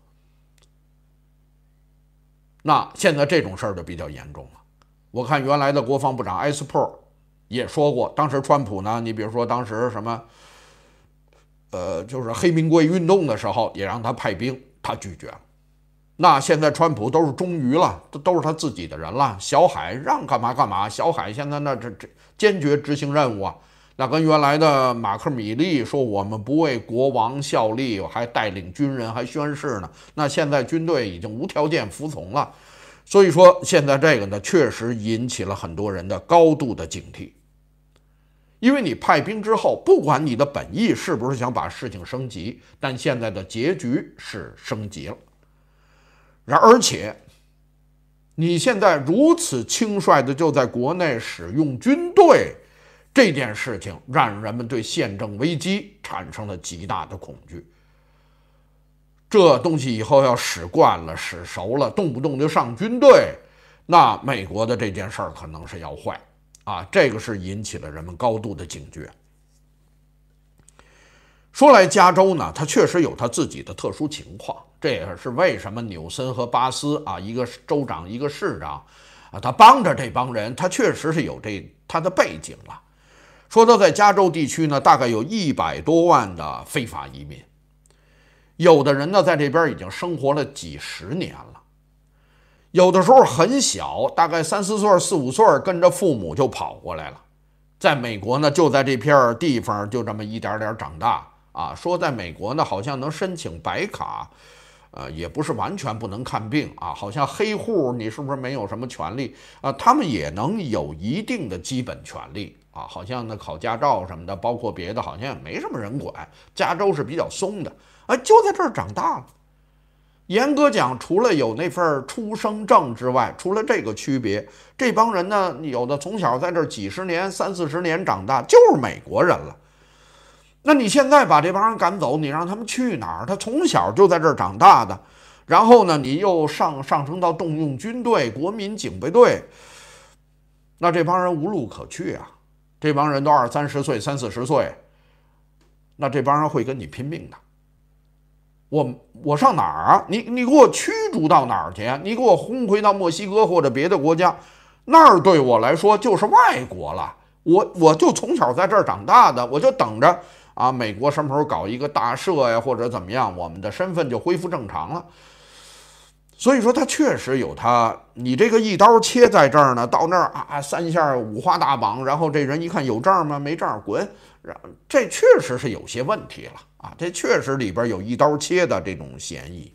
那现在这种事儿就比较严重了。我看原来的国防部长埃斯珀也说过，当时川普呢，你比如说当时什么，呃，就是黑名贵运动的时候，也让他派兵，他拒绝了。那现在川普都是忠于了，都都是他自己的人了。小海让干嘛干嘛，小海现在那这这坚决执行任务啊。那跟原来的马克米利说我们不为国王效力，还带领军人还宣誓呢。那现在军队已经无条件服从了，所以说现在这个呢，确实引起了很多人的高度的警惕。因为你派兵之后，不管你的本意是不是想把事情升级，但现在的结局是升级了。然而且，你现在如此轻率的就在国内使用军队， 这件事情让人们对宪政危机产生了极大的恐惧。这东西以后要使惯了、使熟了，动不动就上军队，那美国的这件事儿可能是要坏啊！这个是引起了人们高度的警觉。说来加州呢，它确实有它自己的特殊情况，这也是为什么纽森和巴斯啊，一个州长一个市长啊，他帮着这帮人，他确实是有这他的背景了。说到在加州地区呢，大概有一百多万的非法移民，有的人呢在这边已经生活了几十年了，有的时候很小，大概三四岁、四五岁，跟着父母就跑过来了。在美国呢，就在这片地方就这么一点点长大啊。说在美国呢，好像能申请白卡，呃，也不是完全不能看病啊。好像黑户你是不是没有什么权利啊？他们也能有一定的基本权利啊。好像呢考驾照什么的，包括别的，好像也没什么人管。加州是比较松的，啊，就在这儿长大了。严格讲，除了有那份出生证之外，除了这个区别，这帮人呢，有的从小在这几十年、三四十年长大，就是美国人了。那你现在把这帮人赶走，你让他们去哪儿？他从小就在这儿长大的，然后呢，你又上上升到动用军队、国民警备队，那这帮人无路可去啊！这帮人都二三十岁、三四十岁，那这帮人会跟你拼命的。我我上哪儿啊？你你给我驱逐到哪儿去啊？你给我轰回到墨西哥或者别的国家，那儿对我来说就是外国了。我我就从小在这儿长大的，我就等着啊，美国什么时候搞一个大赦呀，或者怎么样，我们的身份就恢复正常了。所以说，他确实有他，你这个一刀切在这儿呢，到那儿啊，三下五花大绑，然后这人一看有证吗？没证，滚！这确实是有些问题了啊，这确实里边有一刀切的这种嫌疑。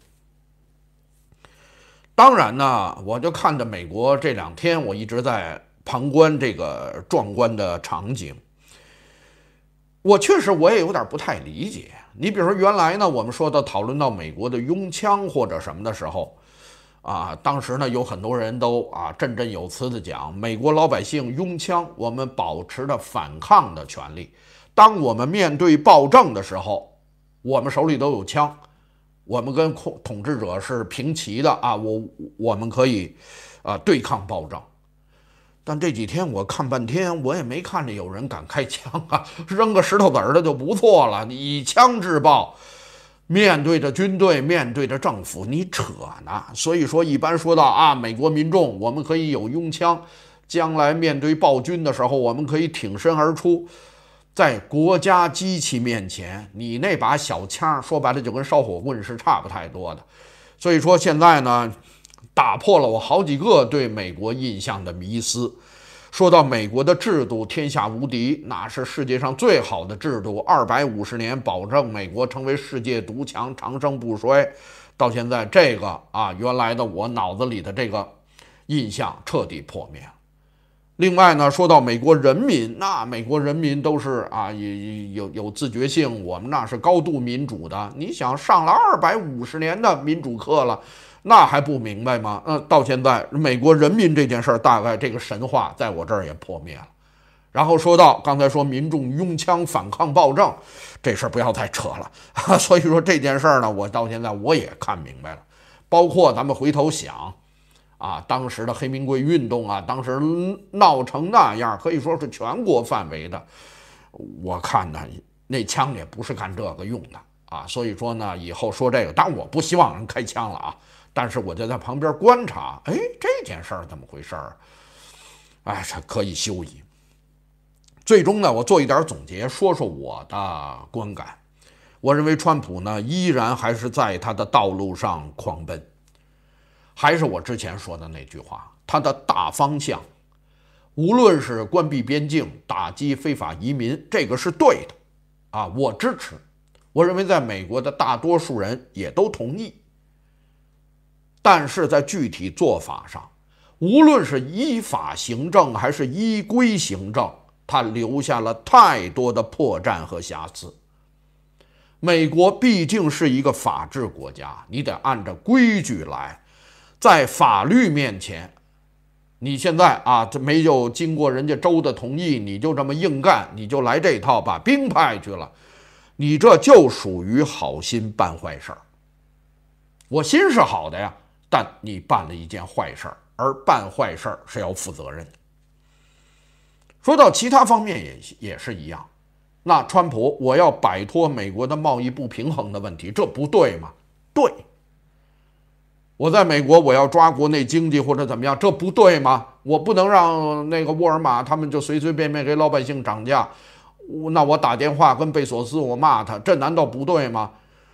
当然呢，我就看着美国这两天，我一直在旁观这个壮观的场景。我确实我也有点不太理解。你比如说，原来呢，我们说到讨论到美国的拥枪或者什么的时候，啊，当时呢有很多人都啊振振有词的讲，美国老百姓拥枪，我们保持着反抗的权利。当我们面对暴政的时候，我们手里都有枪，我们跟统治者是平齐的啊，我我们可以啊对抗暴政。但这几天我看半天，我也没看见有人敢开枪啊，扔个石头子儿的就不错了。你以枪制暴，面对着军队，面对着政府，你扯呢。所以说，一般说到啊，美国民众我们可以有拥枪，将来面对暴君的时候，我们可以挺身而出。在国家机器面前，你那把小枪说白了就跟烧火棍是差不太多的。所以说现在呢，打破了我好几个对美国印象的迷思。说到美国的制度天下无敌，那是世界上最好的制度，二百五十年保证美国成为世界独强，长盛不衰。到现在这个啊，原来的我脑子里的这个印象彻底破灭了。另外呢，说到美国人民，那美国人民都是啊，有有自觉性，我们那是高度民主的。你想上了二百五十年的民主课了，那还不明白吗？呃，到现在美国人民这件事儿，大概这个神话在我这儿也破灭了。然后说到刚才说民众拥枪反抗暴政，这事儿不要再扯了。所以说这件事儿呢，我到现在我也看明白了。包括咱们回头想。啊，当时的黑名贵运动啊，当时闹成那样，可以说是全国范围的。我看呢，那枪也不是干这个用的啊。所以说呢，以后说这个，当然我不希望人开枪了啊，但是我就在旁边观察，哎，这件事儿怎么回事儿？哎，这可以休矣。最终呢，我做一点总结，说说我的观感。我认为川普呢，依然还是在他的道路上狂奔。还是我之前说的那句话，他的大方向，无论是关闭边境、打击非法移民，这个是对的，啊，我支持。我认为在美国的大多数人也都同意。但是在具体做法上，无论是依法行政还是依规行政，它留下了太多的破绽和瑕疵。美国毕竟是一个法治国家，你得按照规矩来。在法律面前， 你现在啊，这没有经过人家州的同意，你就这么硬干，你就来这套，把兵派去了，你这就属于好心办坏事儿。我心是好的呀，但你办了一件坏事儿，而办坏事儿是要负责任的。说到其他方面也也是一样，那川普我要摆脱美国的贸易不平衡的问题，这不对吗？对。我在美国，我要抓国内经济或者怎么样，这不对吗？我不能让那个沃尔玛他们就随随便便给老百姓涨价，那我打电话跟贝索斯我骂他，这难道不对吗？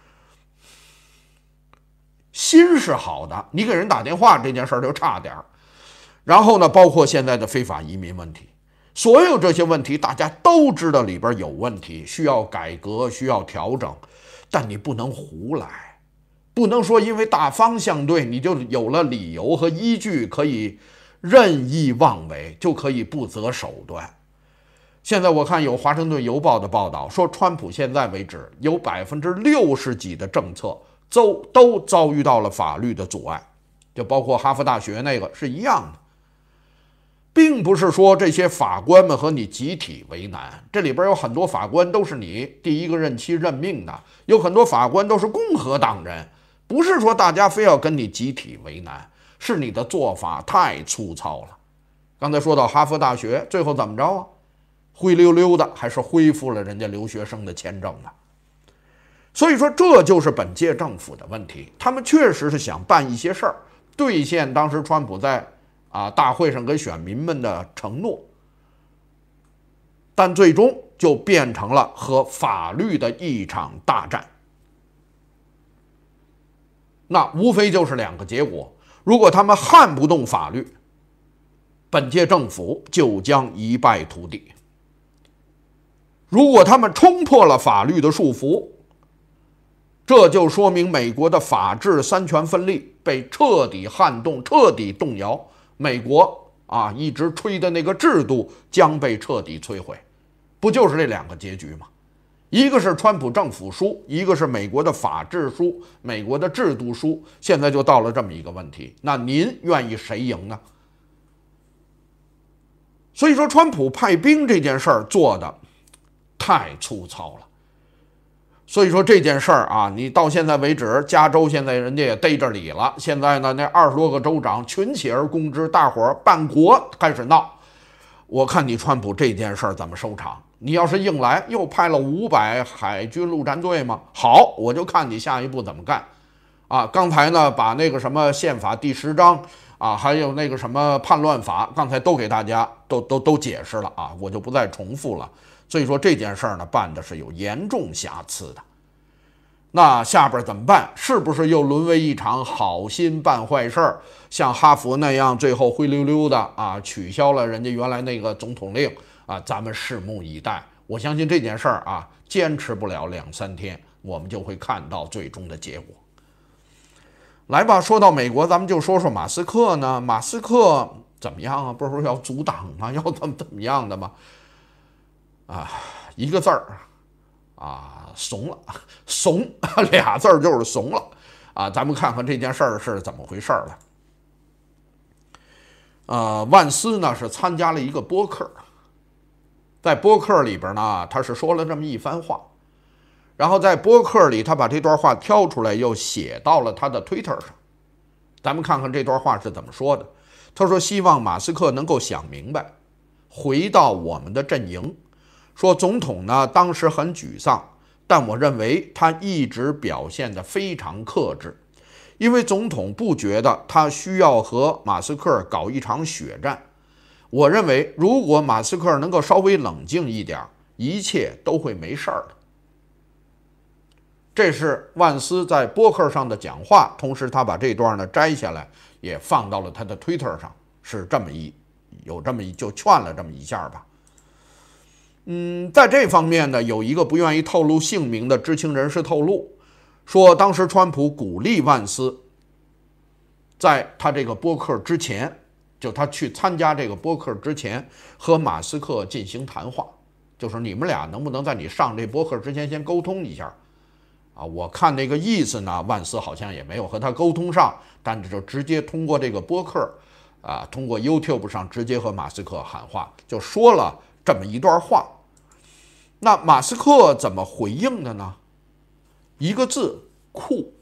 心是好的，你给人打电话这件事就差点。然后呢，包括现在的非法移民问题，所有这些问题大家都知道里边有问题，需要改革，需要调整，但你不能胡来。不能说因为大方向对，你就有了理由和依据可以任意妄为，就可以不择手段。现在我看有《华盛顿邮报》的报道说，川普现在为止有百分之六十几的政策都都遭遇到了法律的阻碍，就包括哈佛大学那个是一样的，并不是说这些法官们和你集体为难，这里边有很多法官都是你第一个任期任命的，有很多法官都是共和党人。不是说大家非要跟你集体为难，是你的做法太粗糙了。刚才说到哈佛大学，最后怎么着啊？灰溜溜的，还是恢复了人家留学生的签证呢。所以说，这就是本届政府的问题，他们确实是想办一些事儿，兑现当时川普在啊大会上给选民们的承诺，但最终就变成了和法律的一场大战。那无非就是两个结果，如果他们撼不动法律，本届政府就将一败涂地；如果他们冲破了法律的束缚，这就说明美国的法治三权分立被彻底撼动、彻底动摇，美国啊一直吹的那个制度将被彻底摧毁，不就是这两个结局吗？一个是川普政府输，一个是美国的法治输，美国的制度输，现在就到了这么一个问题，那您愿意谁赢呢？所以说，川普派兵这件事儿做的太粗糙了。所以说这件事儿啊，你到现在为止，加州现在人家也逮着理了，现在呢，那二十多个州长群起而攻之，大伙儿办国开始闹。我看你川普这件事儿怎么收场？你要是硬来，又派了五百海军陆战队吗？好，我就看你下一步怎么干。啊，刚才呢把那个什么宪法第十章啊，还有那个什么叛乱法，刚才都给大家都都都解释了啊，我就不再重复了。所以说这件事儿呢办的是有严重瑕疵的。那下边怎么办？是不是又沦为一场好心办坏事儿，像哈佛那样最后灰溜溜的啊取消了人家原来那个总统令？啊，咱们拭目以待。我相信这件事儿啊，坚持不了两三天，我们就会看到最终的结果。来吧，说到美国，咱们就说说马斯克呢。马斯克怎么样啊？不是说要阻挡吗？要怎么怎么样的吗？啊，一个字儿啊，怂了，怂，俩字儿就是怂了啊。咱们看看这件事儿是怎么回事了。呃，万斯呢是参加了一个播客。在播客里边呢，他是说了这么一番话，然后在播客里，他把这段话挑出来，又写到了他的 Twitter 上。咱们看看这段话是怎么说的。他说：“希望马斯克能够想明白，回到我们的阵营。说总统呢，当时很沮丧，但我认为他一直表现得非常克制，因为总统不觉得他需要和马斯克搞一场血战。”我认为，如果马斯克能够稍微冷静一点，一切都会没事儿的。这是万斯在播客上的讲话，同时他把这段呢摘下来，也放到了他的 Twitter 上，是这么一有这么一就劝了这么一下吧。嗯，在这方面呢，有一个不愿意透露姓名的知情人士透露，说当时川普鼓励万斯，在他这个播客之前。就他去参加这个播客之前，和马斯克进行谈话，就说你们俩能不能在你上这播客之前先沟通一下啊？我看那个意思呢，万斯好像也没有和他沟通上，但就直接通过这个播客啊，通过 YouTube 上直接和马斯克喊话，就说了这么一段话。那马斯克怎么回应的呢？一个字，酷。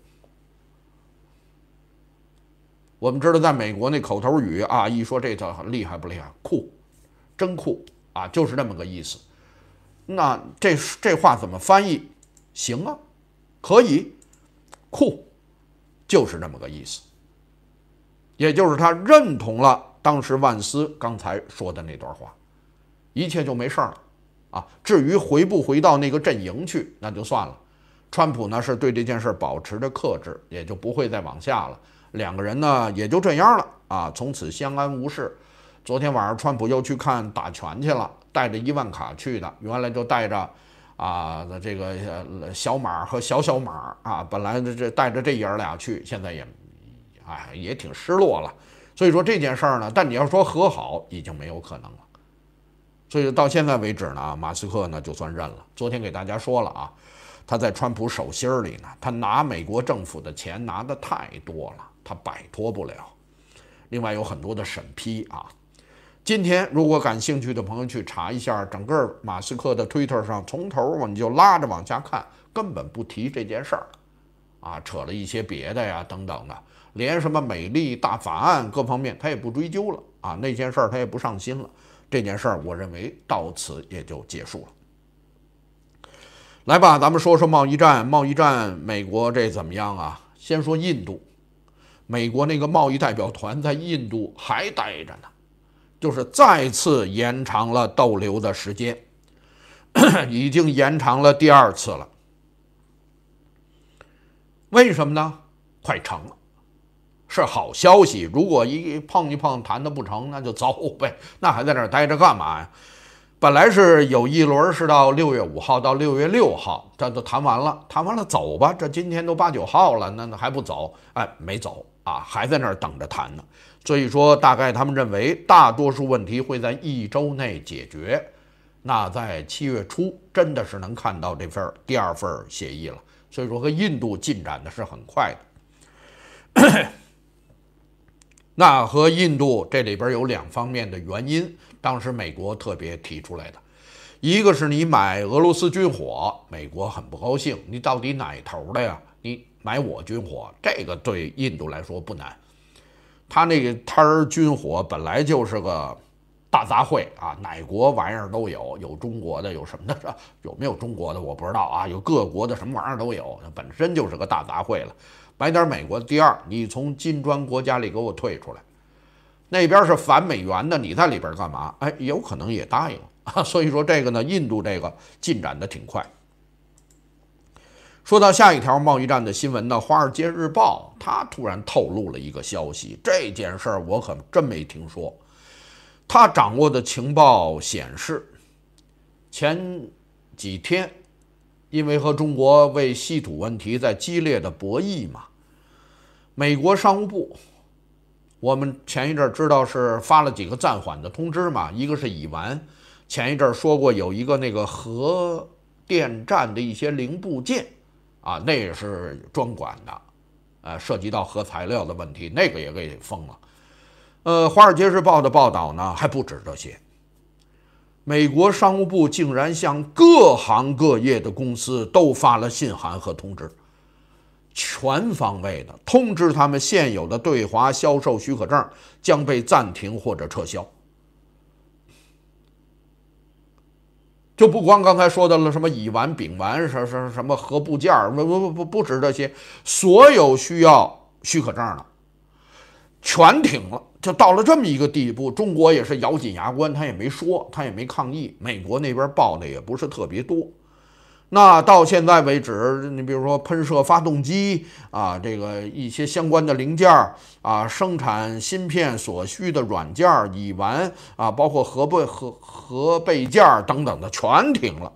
我们知道，在美国那口头语啊，一说这个很厉害不厉害？酷，真酷啊，就是这么个意思。那这这话怎么翻译？行啊，可以，酷，就是这么个意思。也就是他认同了当时万斯刚才说的那段话，一切就没事了啊。至于回不回到那个阵营去，那就算了。川普呢是对这件事保持着克制，也就不会再往下了。两个人呢也就这样了啊，从此相安无事。昨天晚上川普又去看打拳去了，带着伊万卡去的，原来就带着啊这个小马和小小马啊，本来这带着这爷儿俩去，现在也哎也挺失落了。所以说这件事儿呢，但你要说和好，已经没有可能了。所以到现在为止呢，马斯克呢就算认了。昨天给大家说了啊，他在川普手心里呢，他拿美国政府的钱拿的太多了，他摆脱不了。另外有很多的审批啊。今天如果感兴趣的朋友去查一下整个马斯克的 Twitter 上，从头我们就拉着往下看，根本不提这件事儿啊，扯了一些别的呀等等的，连什么美丽大法案各方面他也不追究了啊，那件事儿他也不上心了。这件事儿我认为到此也就结束了。来吧，咱们说说贸易战。贸易战，美国这怎么样啊？先说印度，美国那个贸易代表团在印度还待着呢，就是再次延长了逗留的时间，已经延长了第二次了。为什么呢？快成了，是好消息。如果一碰一碰谈的不成，那就走呗，那还在那儿待着干嘛呀？本来是有一轮是到六月五号到六月六号，这都谈完了，谈完了走吧。这今天都八九号了，那还不走？哎，没走啊，还在那儿等着谈呢。所以说，大概他们认为大多数问题会在一周内解决。那在七月初真的是能看到这份第二份协议了。所以说，和印度进展的是很快的。那和印度这里边有两方面的原因，当时美国特别提出来的，一个是你买俄罗斯军火，美国很不高兴，你到底哪头的呀？你买我军火，这个对印度来说不难，他那个摊儿军火本来就是个大杂烩啊，哪国玩意儿都有，有中国的，有什么的，有没有中国的我不知道啊，有各国的什么玩意儿都有，本身就是个大杂烩了。买点美国。第二，你从金砖国家里给我退出来，那边是反美元的，你在里边干嘛？哎，有可能也答应啊。所以说这个呢，印度这个进展的挺快。说到下一条贸易战的新闻呢，《华尔街日报》它突然透露了一个消息，这件事儿我可真没听说。他掌握的情报显示，前几天因为和中国为稀土问题在激烈的博弈嘛，美国商务部，我们前一阵知道是发了几个暂缓的通知嘛，一个是乙烷，前一阵说过有一个那个核电站的一些零部件啊，那也是专管的，呃，涉及到核材料的问题，那个也给封了。呃，《华尔街日报》的报道呢还不止这些，美国商务部竟然向各行各业的公司都发了信函和通知，全方位的通知他们现有的对华销售许可证将被暂停或者撤销。就不光刚才说的了，什么乙烷、丙烷、什什什么核部件，不不不不止这些，所有需要许可证的全停了，就到了这么一个地步。中国也是咬紧牙关，他也没说，他也没抗议，美国那边报的也不是特别多。那到现在为止，你比如说喷射发动机啊，这个一些相关的零件啊，生产芯片所需的软件、乙烷啊，包括核备核核备件等等的全停了。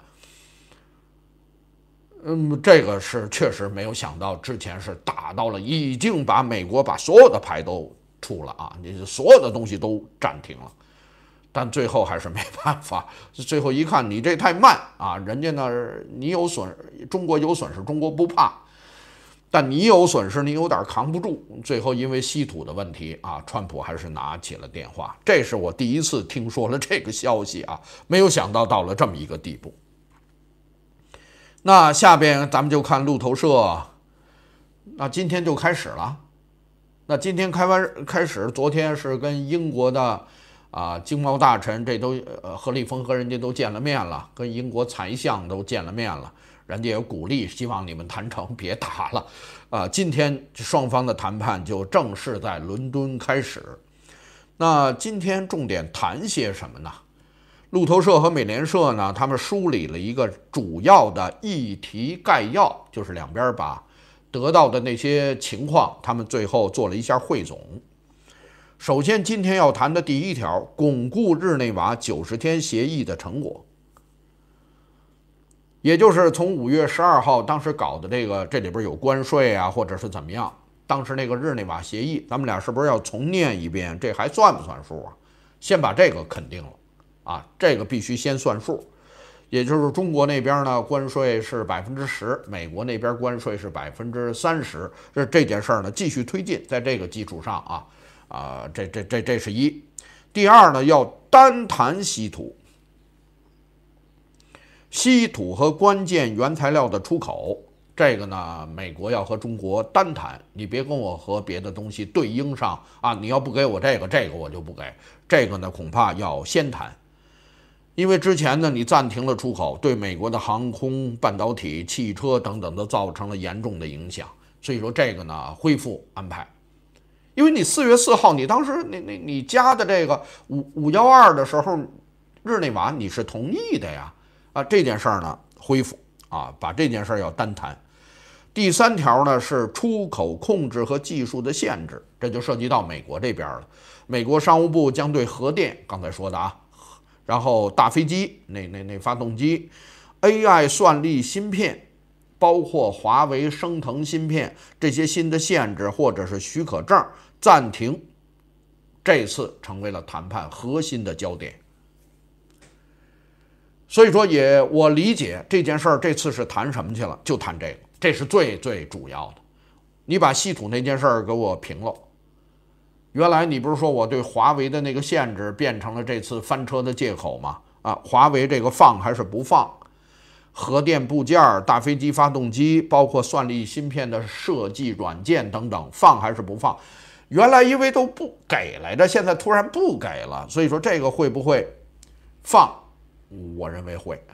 嗯，这个是确实没有想到，之前是打到了，已经把美国把所有的牌都出了啊，你所有的东西都暂停了。但最后还是没办法，最后一看你这太慢啊，人家呢你有损，中国有损失，中国不怕， 但你有损失，你有点扛不住。最后因为稀土的问题啊，川普还是拿起了电话。这是我第一次听说了这个消息啊，没有想到到了这么一个地步。那下边咱们就看路透社，那今天就开始了。那今天开完开始，昨天是跟英国的啊经贸大臣，这都呃何立峰和人家都见了面了，跟英国财相都见了面了，人家也鼓励，希望你们谈成，别打了。啊，今天双方的谈判就正式在伦敦开始。那今天重点谈些什么呢？路透社和美联社呢，他们梳理了一个主要的议题概要，就是两边把得到的那些情况，他们最后做了一下汇总。首先，今天要谈的第一条，巩固日内瓦九十天协议的成果，也就是从五月十二号当时搞的这个，这里边有关税啊，或者是怎么样，当时那个日内瓦协议，咱们俩是不是要重念一遍？这还算不算数啊？先把这个肯定了啊，这个必须先算数。也就是中国那边呢，关税是百分之十，美国那边关税是百分之三十，这这件事儿呢继续推进，在这个基础上啊啊，这这这这是一。第二呢，要单谈稀土，稀土和关键原材料的出口，这个呢，美国要和中国单谈，你别跟我和别的东西对应上啊，你要不给我这个，这个我就不给，这个呢恐怕要先谈。因为之前呢，你暂停了出口，对美国的航空、半导体、汽车等等都造成了严重的影响，所以说这个呢恢复安排。因为你四月四号，你当时你你你加的这个五五幺二的时候，日内瓦你是同意的呀，啊这件事儿呢恢复啊，把这件事儿要单谈。第三条呢是出口控制和技术的限制，这就涉及到美国这边了。美国商务部将对核电，刚才说的啊。然后大飞机那那那发动机 ，A I 算力芯片，包括华为升腾芯片这些新的限制或者是许可证暂停，这次成为了谈判核心的焦点。所以说也我理解这件事儿，这次是谈什么去了？就谈这个，这是最最主要的。你把稀土那件事儿给我平了。原来你不是说我对华为的那个限制变成了这次翻车的借口吗？啊，华为这个放还是不放？核电部件、大飞机发动机，包括算力芯片的设计软件等等，放还是不放？原来因为都不给来着，现在突然不给了，所以说这个会不会放？我认为会，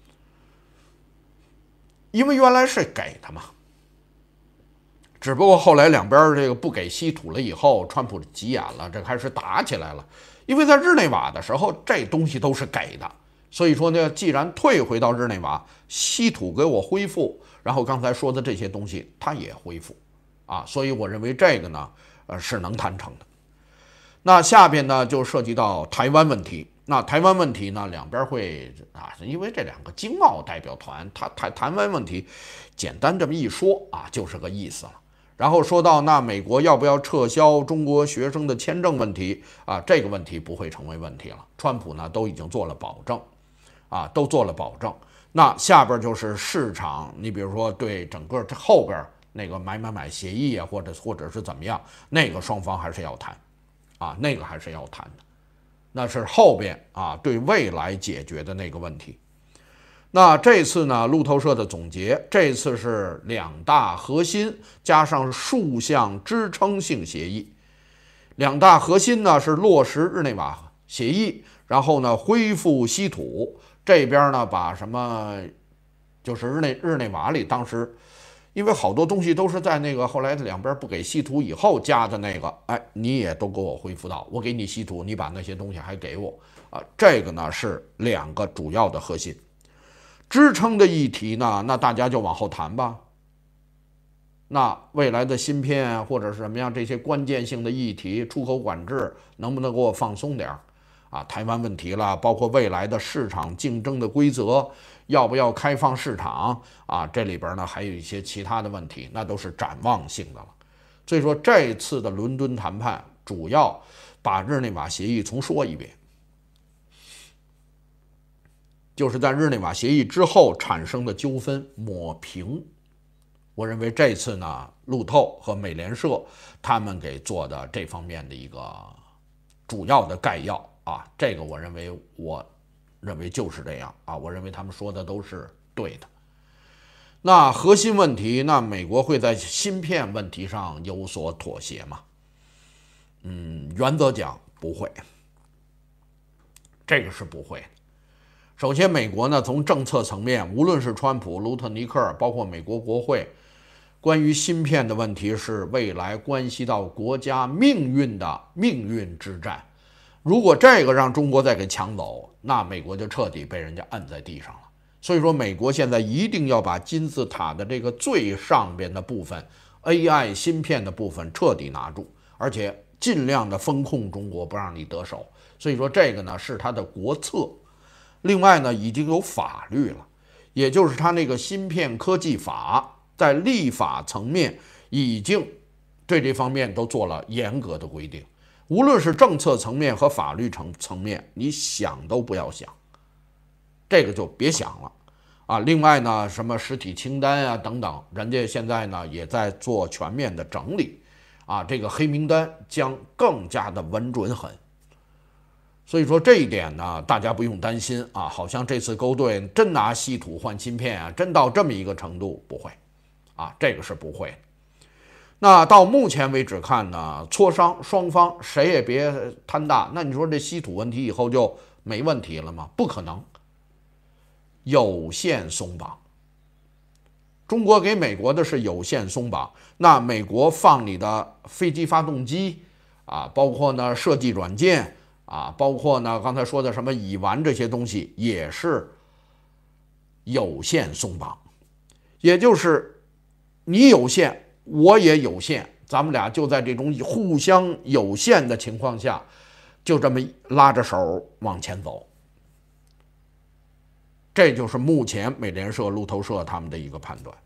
因为原来是给的嘛。只不过后来两边这个不给稀土了以后，川普急眼了，这开始打起来了。因为在日内瓦的时候，这东西都是给的，所以说呢，既然退回到日内瓦，稀土给我恢复，然后刚才说的这些东西它也恢复，啊，所以我认为这个呢，呃，是能谈成的。那下边呢就涉及到台湾问题。那台湾问题呢，两边会啊，因为这两个经贸代表团，他台台湾问题，简单这么一说啊，就是个意思了。然后说到那美国要不要撤销中国学生的签证问题啊，这个问题不会成为问题了。川普呢都已经做了保证，啊，都做了保证。那下边就是市场，你比如说对整个后边那个买买买协议啊，或者或者是怎么样，那个双方还是要谈，啊，那个还是要谈的。那是后边啊对未来解决的那个问题。那这次呢，路透社的总结，这次是两大核心加上数项支撑性协议。两大核心呢是落实日内瓦协议，然后呢恢复稀土，这边呢把什么就是日内日内瓦里当时，因为好多东西都是在那个后来两边不给稀土以后加的那个，哎，你也都给我恢复到，我给你稀土，你把那些东西还给我啊，这个呢是两个主要的核心。支撑的议题呢，那大家就往后谈吧。那未来的芯片或者是什么样这些关键性的议题，出口管制能不能给我放松点啊？台湾问题了，包括未来的市场竞争的规则，要不要开放市场啊？这里边呢还有一些其他的问题，那都是展望性的了。所以说这次的伦敦谈判主要把日内瓦协议重说一遍。就是在日内瓦协议之后产生的纠纷抹平， 我认为这次呢，路透和美联社他们给做的这方面的一个主要的概要啊，这个我认为我认为就是这样啊，我认为他们说的都是对的。那核心问题，那美国会在芯片问题上有所妥协吗？嗯，原则讲不会，这个是不会的。首先，美国呢从政策层面，无论是川普、卢特尼克，包括美国国会，关于芯片的问题是未来关系到国家命运的命运之战。如果这个让中国再给抢走，那美国就彻底被人家摁在地上了。所以说，美国现在一定要把金字塔的这个最上边的部分 A I 芯片的部分彻底拿住，而且尽量的风控中国，不让你得手。所以说，这个呢是他的国策。另外呢，已经有法律了，也就是他那个芯片科技法，在立法层面已经对这方面都做了严格的规定。无论是政策层面和法律层层面，你想都不要想。这个就别想了啊！另外呢，什么实体清单啊等等，人家现在呢也在做全面的整理啊，这个黑名单将更加的稳准狠。所以说这一点呢，大家不用担心啊，好像这次勾兑真拿稀土换芯片啊，真到这么一个程度，不会啊，这个是不会。那到目前为止看呢，磋商双方谁也别贪大，那你说这稀土问题以后就没问题了吗？不可能。有限松绑，中国给美国的是有限松绑，那美国放你的飞机发动机啊，包括呢设计软件啊，包括呢刚才说的什么乙烷这些东西，也是有限松绑，也就是你有限，我也有限，咱们俩就在这种互相有限的情况下，就这么拉着手往前走。这就是目前美联社、路透社他们的一个判断。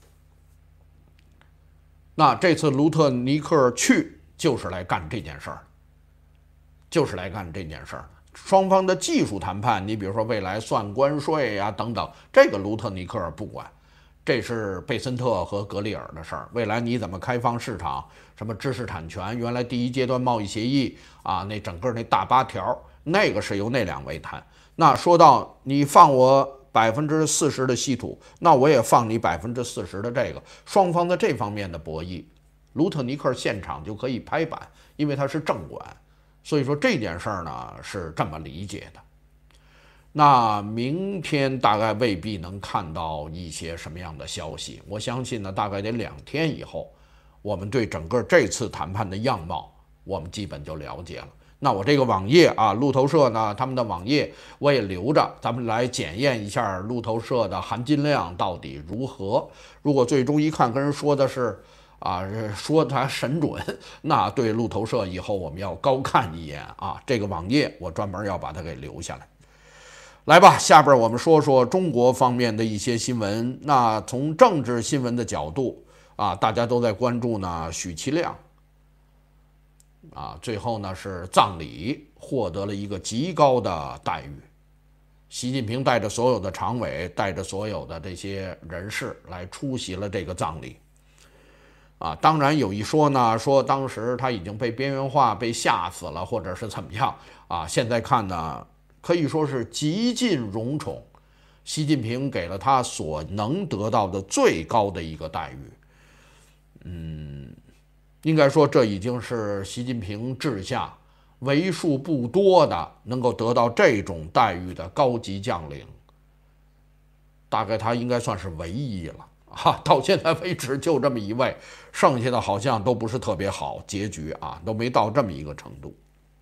那这次卢特尼克去就是来干这件事儿，就是来干这件事儿。双方的技术谈判，你比如说未来算关税呀、啊、等等，这个卢特尼克不管，这是贝森特和格里尔的事儿。未来你怎么开放市场，什么知识产权，原来第一阶段贸易协议啊，那整个那大八条，那个是由那两位谈。那说到你放我百分之四十的稀土，那我也放你百分之四十的这个，双方的这方面的博弈，卢特尼克现场就可以拍板，因为他是政管，所以说这件事儿呢是这么理解的。那明天大概未必能看到一些什么样的消息，我相信呢大概得两天以后，我们对整个这次谈判的样貌，我们基本就了解了。那我这个网页啊，路透社呢，他们的网页我也留着，咱们来检验一下路透社的含金量到底如何。如果最终一看跟人说的是啊，说他神准，那对路透社以后我们要高看一眼啊。这个网页我专门要把它给留下来。来吧，下边我们说说中国方面的一些新闻。那从政治新闻的角度啊，大家都在关注呢，许其亮。啊，最后呢是葬礼获得了一个极高的待遇，习近平带着所有的常委，带着所有的这些人士来出席了这个葬礼。啊，当然有一说呢，说当时他已经被边缘化、被吓死了，或者是怎么样啊？现在看呢，可以说是极尽荣宠，习近平给了他所能得到的最高的一个待遇。嗯。应该说，这已经是习近平治下为数不多的能够得到这种待遇的高级将领，大概他应该算是唯一了啊！到现在为止就这么一位，剩下的好像都不是特别好，结局啊都没到这么一个程度。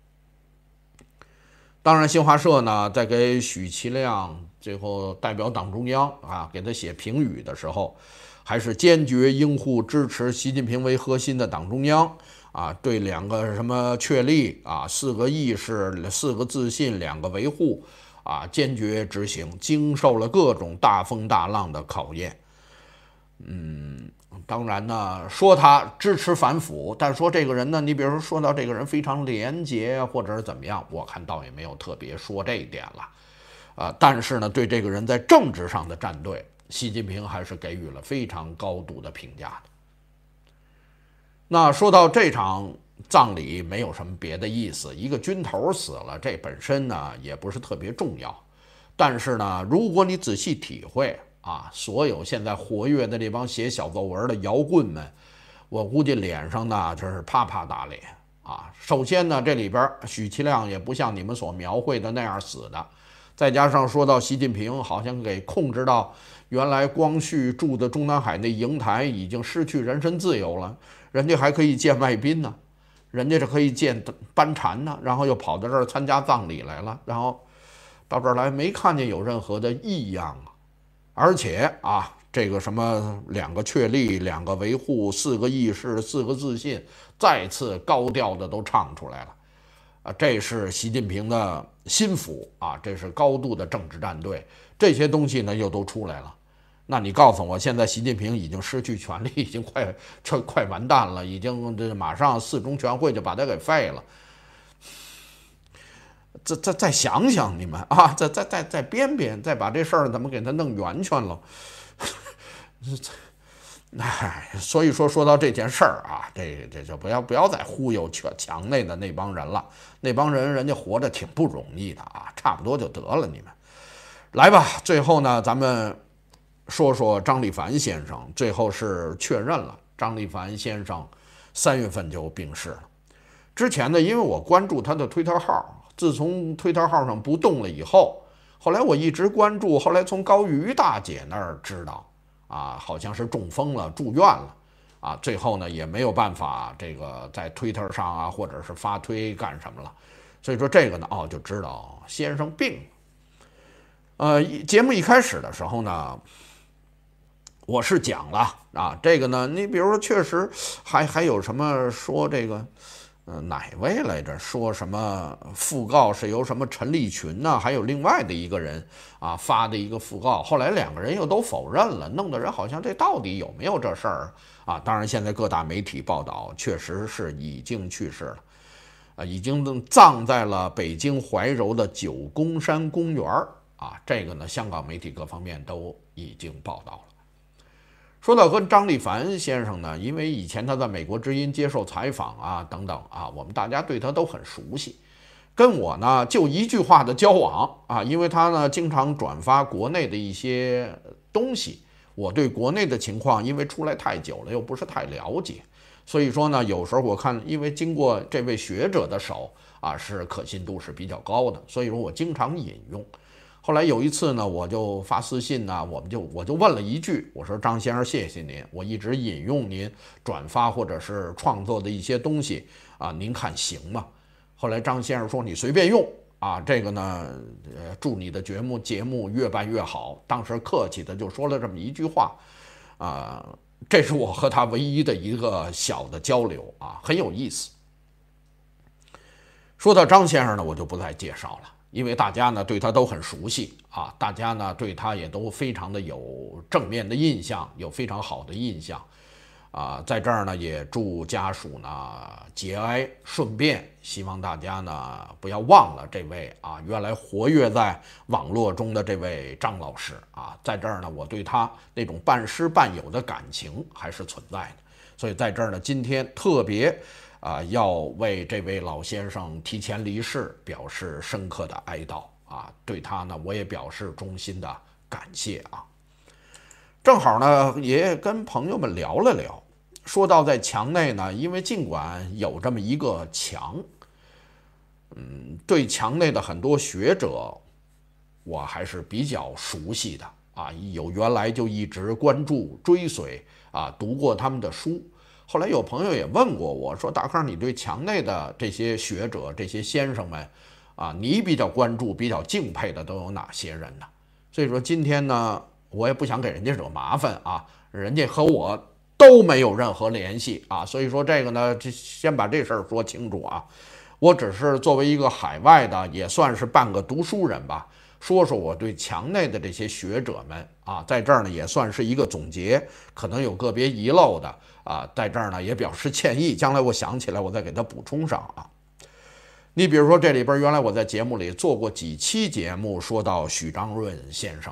当然，新华社呢在给许其亮最后代表党中央啊给他写评语的时候，还是坚决拥护支持习近平为核心的党中央啊，对两个什么确立啊，四个意识、四个自信、两个维护啊，坚决执行，经受了各种大风大浪的考验。嗯，当然呢，说他支持反腐，但说这个人呢，你比如说说到这个人非常廉洁或者是怎么样，我看倒也没有特别说这一点了。啊，但是呢，对这个人在政治上的站队习近平还是给予了非常高度的评价的。那说到这场葬礼，没有什么别的意思，一个军头死了，这本身呢也不是特别重要。但是呢，如果你仔细体会啊，所有现在活跃的这帮写小作文的摇棍们，我估计脸上呢就是啪啪打脸啊。首先呢，这里边许其亮也不像你们所描绘的那样死的，再加上说到习近平好像给控制到原来光绪住的中南海那瀛台已经失去人身自由了，人家还可以见外宾呢，人家是可以见班禅呢，然后又跑到这儿参加葬礼来了，然后到这儿来没看见有任何的异样啊。而且啊，这个什么两个确立、两个维护、四个意识、四个自信，再次高调的都唱出来了啊！这是习近平的心腹啊，这是高度的政治战队，这些东西呢又都出来了。那你告诉我，现在习近平已经失去权力，已经快快快完蛋了，已经这马上四中全会就把他给废了。再再再想想你们啊，再再再再编编，再把这事儿怎么给他弄圆圈了？哎，所以说说到这件事儿啊，这这就不要不要再忽悠墙墙内的那帮人了，那帮人人家活着挺不容易的啊，差不多就得了。你们来吧，最后呢，咱们说说张立凡先生，最后是确认了，张立凡先生三月份就病逝了。之前呢，因为我关注他的推特号。自从推特号上不动了以后，后来我一直关注，后来从高瑜大姐那儿知道，啊，好像是中风了，住院了，啊，最后呢也没有办法这个在推特上啊，或者是发推干什么了，所以说这个呢，哦，就知道先生病了。呃，节目一开始的时候呢，我是讲了啊，这个呢，你比如说确实还还有什么说这个。呃，哪位来着？说什么讣告是由什么陈立群呢、啊？还有另外的一个人啊发的一个讣告，后来两个人又都否认了，弄得人好像这到底有没有这事儿啊？当然，现在各大媒体报道确实是已经去世了，啊，已经葬在了北京怀柔的九宫山公园啊。这个呢，香港媒体各方面都已经报道了。说到跟张立凡先生呢，因为以前他在美国之音接受采访啊等等啊，我们大家对他都很熟悉。跟我呢就一句话的交往啊，因为他呢经常转发国内的一些东西，我对国内的情况因为出来太久了又不是太了解，所以说呢有时候我看，因为经过这位学者的手啊，是可信度是比较高的，所以说我经常引用。后来有一次呢，我就发私信呢，我们就我就问了一句，我说张先生，谢谢您，我一直引用您转发或者是创作的一些东西啊，您看行吗？后来张先生说你随便用啊，这个呢，呃，祝你的节目节目越办越好。当时客气的就说了这么一句话，啊，这是我和他唯一的一个小的交流啊，很有意思。说到张先生呢，我就不再介绍了。因为大家呢对他都很熟悉啊，大家呢对他也都非常的有正面的印象，有非常好的印象啊。在这儿呢也祝家属呢节哀顺变，希望大家呢不要忘了这位啊原来活跃在网络中的这位张老师啊。在这儿呢我对他那种半师半友的感情还是存在的，所以在这儿呢今天特别啊，要为这位老先生提前离世表示深刻的哀悼啊！对他呢，我也表示衷心的感谢啊！正好呢，也跟朋友们聊了聊，说到在墙内呢，因为尽管有这么一个墙，嗯，对墙内的很多学者，我还是比较熟悉的啊，有原来就一直关注追随啊，读过他们的书。后来有朋友也问过我说，大康，你对墙内的这些学者这些先生们啊，你比较关注比较敬佩的都有哪些人呢？所以说今天呢，我也不想给人家惹麻烦啊，人家和我都没有任何联系啊，所以说这个呢，就先把这事儿说清楚啊。我只是作为一个海外的，也算是半个读书人吧，说说我对墙内的这些学者们啊，在这儿呢也算是一个总结，可能有个别遗漏的啊，在这儿呢也表示歉意，将来我想起来我再给他补充上啊。你比如说这里边原来我在节目里做过几期节目，说到许章润先生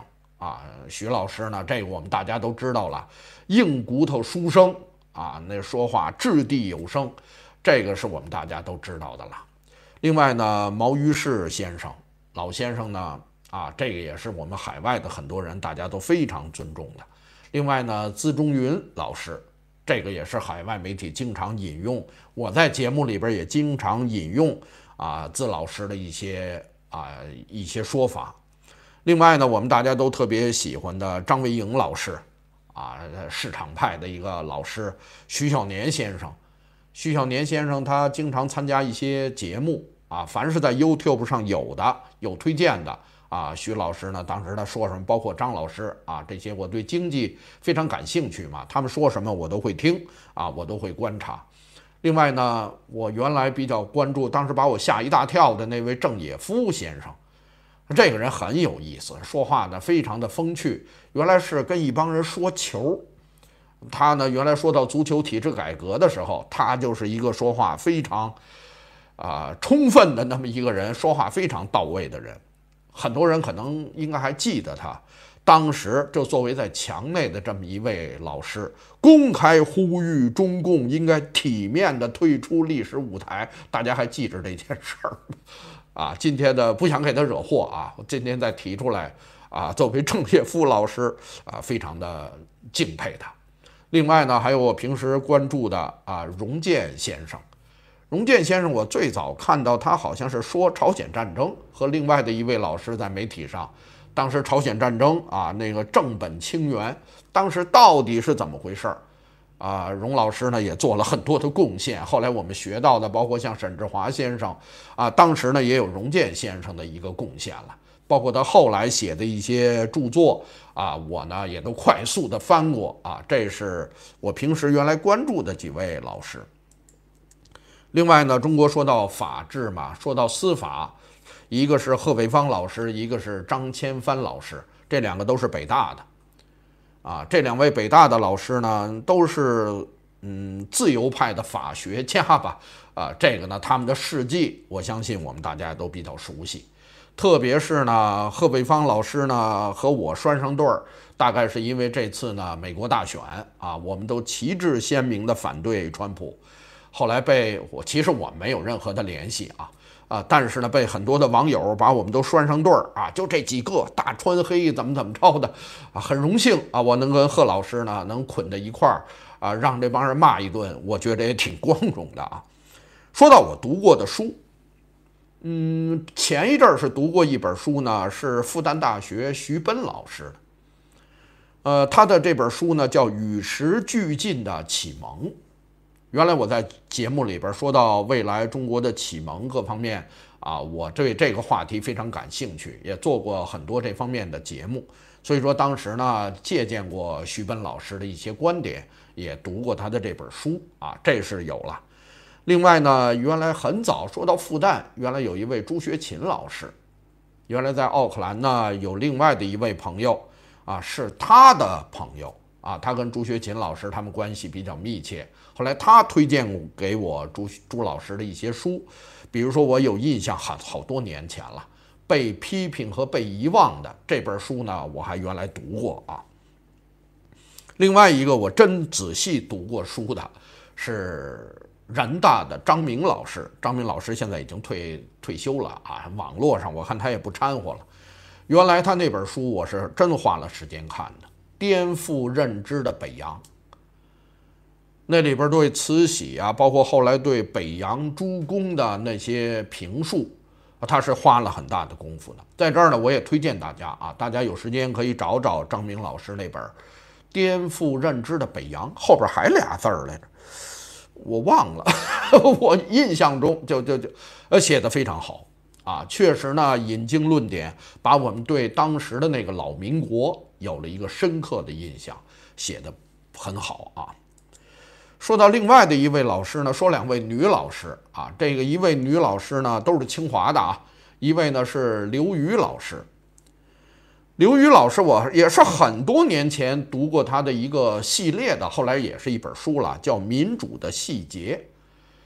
啊，徐老师呢，这个我们大家都知道了，硬骨头书生啊，那说话掷地有声，这个是我们大家都知道的了。另外呢，毛于轼先生，老先生呢，啊，这个也是我们海外的很多人大家都非常尊重的。另外呢，资中云老师，这个也是海外媒体经常引用，我在节目里边也经常引用啊，资老师的一些啊一些说法。另外呢，我们大家都特别喜欢的张维迎老师，啊，市场派的一个老师，徐小年先生，徐小年先生他经常参加一些节目啊，凡是在 YouTube 上有的有推荐的啊，徐老师呢，当时他说什么，包括张老师啊，这些我对经济非常感兴趣嘛，他们说什么我都会听啊，我都会观察。另外呢，我原来比较关注，当时把我吓一大跳的那位郑也夫先生。这个人很有意思，说话呢非常的风趣。原来是跟一帮人说球，他呢原来说到足球体制改革的时候，他就是一个说话非常啊、呃、充分的那么一个人，说话非常到位的人。很多人可能应该还记得他，当时就作为在墙内的这么一位老师，公开呼吁中共应该体面的退出历史舞台。大家还记着这件事儿吗？啊，今天的不想给他惹祸啊，我今天再提出来啊，作为郑也夫老师啊，非常的敬佩他。另外呢，还有我平时关注的啊，荣建先生。荣建先生，我最早看到他好像是说朝鲜战争，和另外的一位老师在媒体上，当时朝鲜战争啊，那个正本清源，当时到底是怎么回事儿？啊，荣老师呢也做了很多的贡献。后来我们学到的，包括像沈志华先生啊，当时呢也有荣建先生的一个贡献了。包括他后来写的一些著作啊，我呢也都快速的翻过啊。这是我平时原来关注的几位老师。另外呢，中国说到法治嘛，说到司法，一个是贺伟方老师，一个是张千帆老师，这两个都是北大的。啊，这两位北大的老师呢，都是嗯自由派的法学家吧？啊，这个呢，他们的事迹，我相信我们大家都比较熟悉。特别是呢，贺伟方老师呢和我拴上对儿，大概是因为这次呢美国大选啊，我们都旗帜鲜明的反对川普，后来被我其实我没有任何的联系啊。啊，但是呢，被很多的网友把我们都拴上对儿啊，就这几个大川黑怎么怎么着的啊，很荣幸啊，我能跟贺老师呢能捆在一块儿啊，让这帮人骂一顿，我觉得也挺光荣的啊。说到我读过的书，嗯，前一阵儿是读过一本书呢，是复旦大学徐奔老师的，呃，他的这本书呢叫《与时俱进的启蒙》。原来我在节目里边说到未来中国的启蒙各方面啊，我对这个话题非常感兴趣，也做过很多这方面的节目，所以说当时呢借鉴过徐奔老师的一些观点，也读过他的这本书啊，这是有了。另外呢，原来很早说到复旦，原来有一位朱学勤老师，原来在奥克兰呢有另外的一位朋友啊，是他的朋友啊，他跟朱学勤老师他们关系比较密切。后来他推荐给我朱朱老师的一些书，比如说我有印象，好好多年前了，被批评和被遗忘的这本书呢，我还原来读过啊。另外一个我真仔细读过书的是人大的张明老师，张明老师现在已经退退休了啊，网络上我看他也不掺和了。原来他那本书我是真花了时间看的，《颠覆认知的北洋》。那里边对慈禧啊，包括后来对北洋诸公的那些评述，他是花了很大的功夫的。在这儿呢，我也推荐大家啊，大家有时间可以找找张明老师那本《颠覆认知的北洋》，后边还俩字儿来着，我忘了，我印象中就就就呃写的非常好啊，确实呢引经论典，把我们对当时的那个老民国有了一个深刻的印象，写的很好啊。说到另外的一位老师呢，说两位女老师啊，这个一位女老师呢都是清华的啊，一位呢是刘瑜老师。刘瑜老师我也是很多年前读过他的一个系列的，后来也是一本书了，叫《民主的细节》。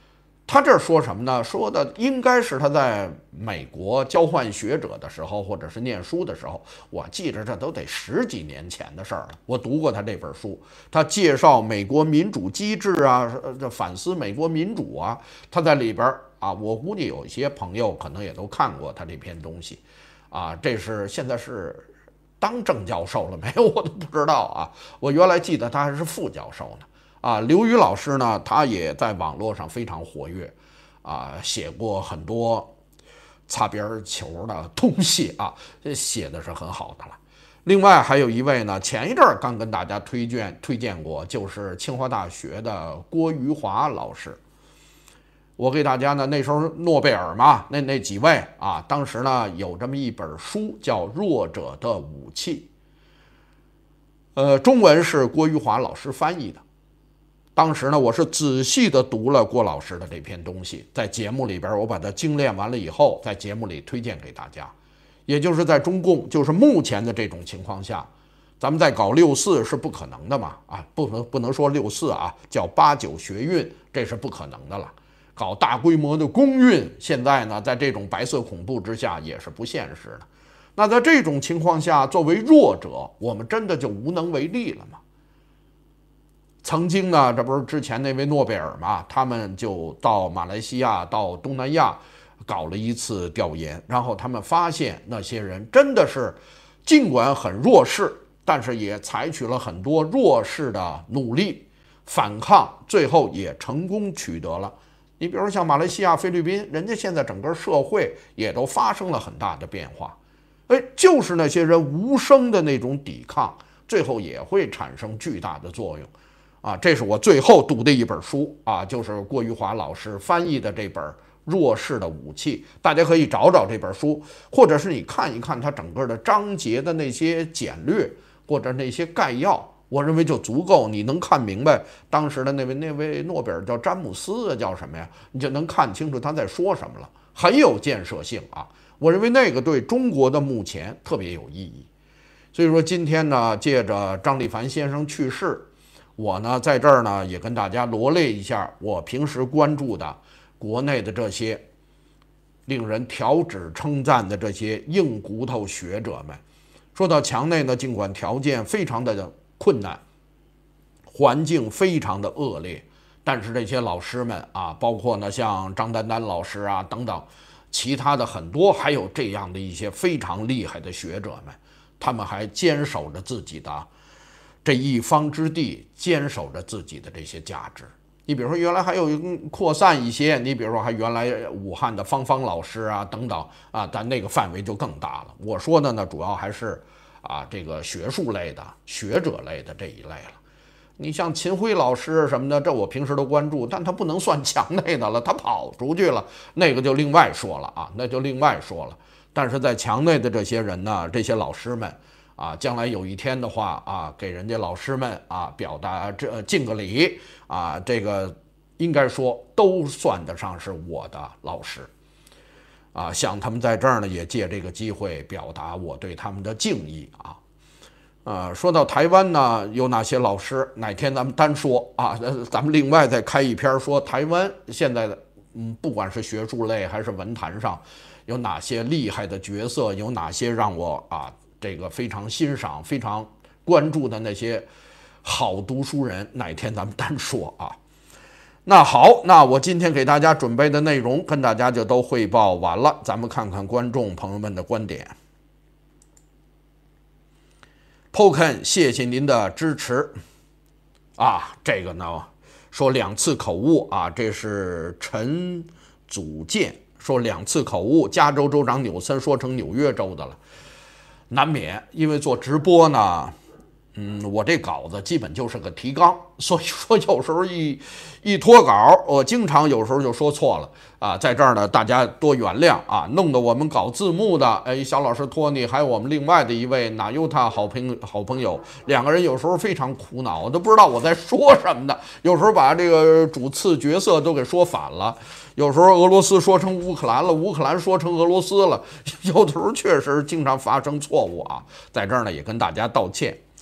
他这说什么呢？说的应该是他在美国交换学者的时候，或者是念书的时候。我记着这都得十几年前的事儿了。我读过他这本书，他介绍美国民主机制啊，这反思美国民主啊。他在里边啊，我估计有一些朋友可能也都看过他这篇东西，啊，这是现在是当正教授了没有？我都不知道啊。我原来记得他还是副教授呢。啊，刘宇老师呢，他也在网络上非常活跃，啊，写过很多擦边球的东西啊，这写的是很好的了。另外还有一位呢，前一阵儿刚跟大家推荐推荐过，就是清华大学的郭余华老师。我给大家呢，那时候诺贝尔嘛，那那几位啊，当时呢有这么一本书叫《弱者的武器》，呃，中文是郭余华老师翻译的。当时呢，我是仔细的读了郭老师的这篇东西，在节目里边我把它精炼完了以后，在节目里推荐给大家。也就是在中共就是目前的这种情况下，咱们在搞六四是不可能的嘛，啊，不能不能说六四啊，叫八九学运，这是不可能的了。搞大规模的公运，现在呢，在这种白色恐怖之下也是不现实的。那在这种情况下，作为弱者，我们真的就无能为力了吗？曾经呢，这不是之前那位诺贝尔嘛，他们就到马来西亚、到东南亚搞了一次调研，然后他们发现那些人真的是尽管很弱势，但是也采取了很多弱势的努力反抗，最后也成功取得了。你比如像马来西亚、菲律宾，人家现在整个社会也都发生了很大的变化，哎，就是那些人无声的那种抵抗，最后也会产生巨大的作用。啊，这是我最后读的一本书啊，就是郭余华老师翻译的这本《弱势的武器》，大家可以找找这本书，或者是你看一看它整个的章节的那些简略或者那些概要，我认为就足够，你能看明白当时的那位那位诺贝尔叫詹姆斯啊，叫什么呀？你就能看清楚他在说什么了，很有建设性啊。我认为那个对中国的目前特别有意义。所以说今天呢，借着张立凡先生去世，我呢在这儿呢也跟大家罗列一下我平时关注的国内的这些令人调指称赞的这些硬骨头学者们。说到墙内呢，尽管条件非常的困难，环境非常的恶劣，但是这些老师们啊，包括呢像张丹丹老师啊等等，其他的很多还有这样的一些非常厉害的学者们，他们还坚守着自己的这一方之地，坚守着自己的这些价值。你比如说原来还有扩散一些，你比如说还原来武汉的芳芳老师啊等等啊，但那个范围就更大了。我说的呢主要还是啊这个学术类的学者类的这一类了。你像秦晖老师什么的，这我平时都关注，但他不能算墙内的了，他跑出去了，那个就另外说了啊，那就另外说了。但是在墙内的这些人呢，这些老师们啊，将来有一天的话啊，给人家老师们啊表达这敬个礼啊，这个应该说都算得上是我的老师啊。像他们在这儿呢，也借这个机会表达我对他们的敬意啊。呃，说到台湾呢，有哪些老师？哪天咱们单说啊，咱们另外再开一篇说台湾现在的，嗯，不管是学术类还是文坛上，有哪些厉害的角色，有哪些让我啊。这个非常欣赏、非常关注的那些好读书人，哪天咱们单说啊。那好，那我今天给大家准备的内容跟大家就都汇报完了，咱们看看观众朋友们的观点。Poken， 谢谢您的支持啊。这个呢，说两次口误啊，这是陈祖健说两次口误，加州州长纽森说成纽约州的了。难免，因为做直播呢，嗯，我这稿子基本就是个提纲，所以说有时候一一脱稿，我经常有时候就说错了啊。在这儿呢，大家多原谅啊，弄得我们搞字幕的，哎，小老师托尼，还有我们另外的一位哪优他好朋好朋友，两个人有时候非常苦恼，我都不知道我在说什么的，有时候把这个主次角色都给说反了。有时候俄罗斯说成乌克兰了，乌克兰说成俄罗斯了，有的时候确实经常发生错误啊，在这儿呢也跟大家道歉。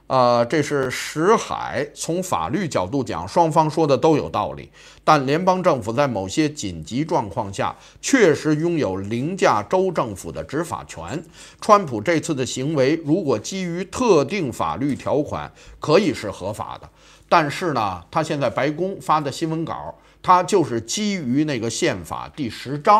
呃，这是石海。从法律角度讲，双方说的都有道理，但联邦政府在某些紧急状况下确实拥有凌驾州政府的执法权。川普这次的行为，如果基于特定法律条款，可以是合法的。但是呢，他现在白宫发的新闻稿，他就是基于那个宪法第十章。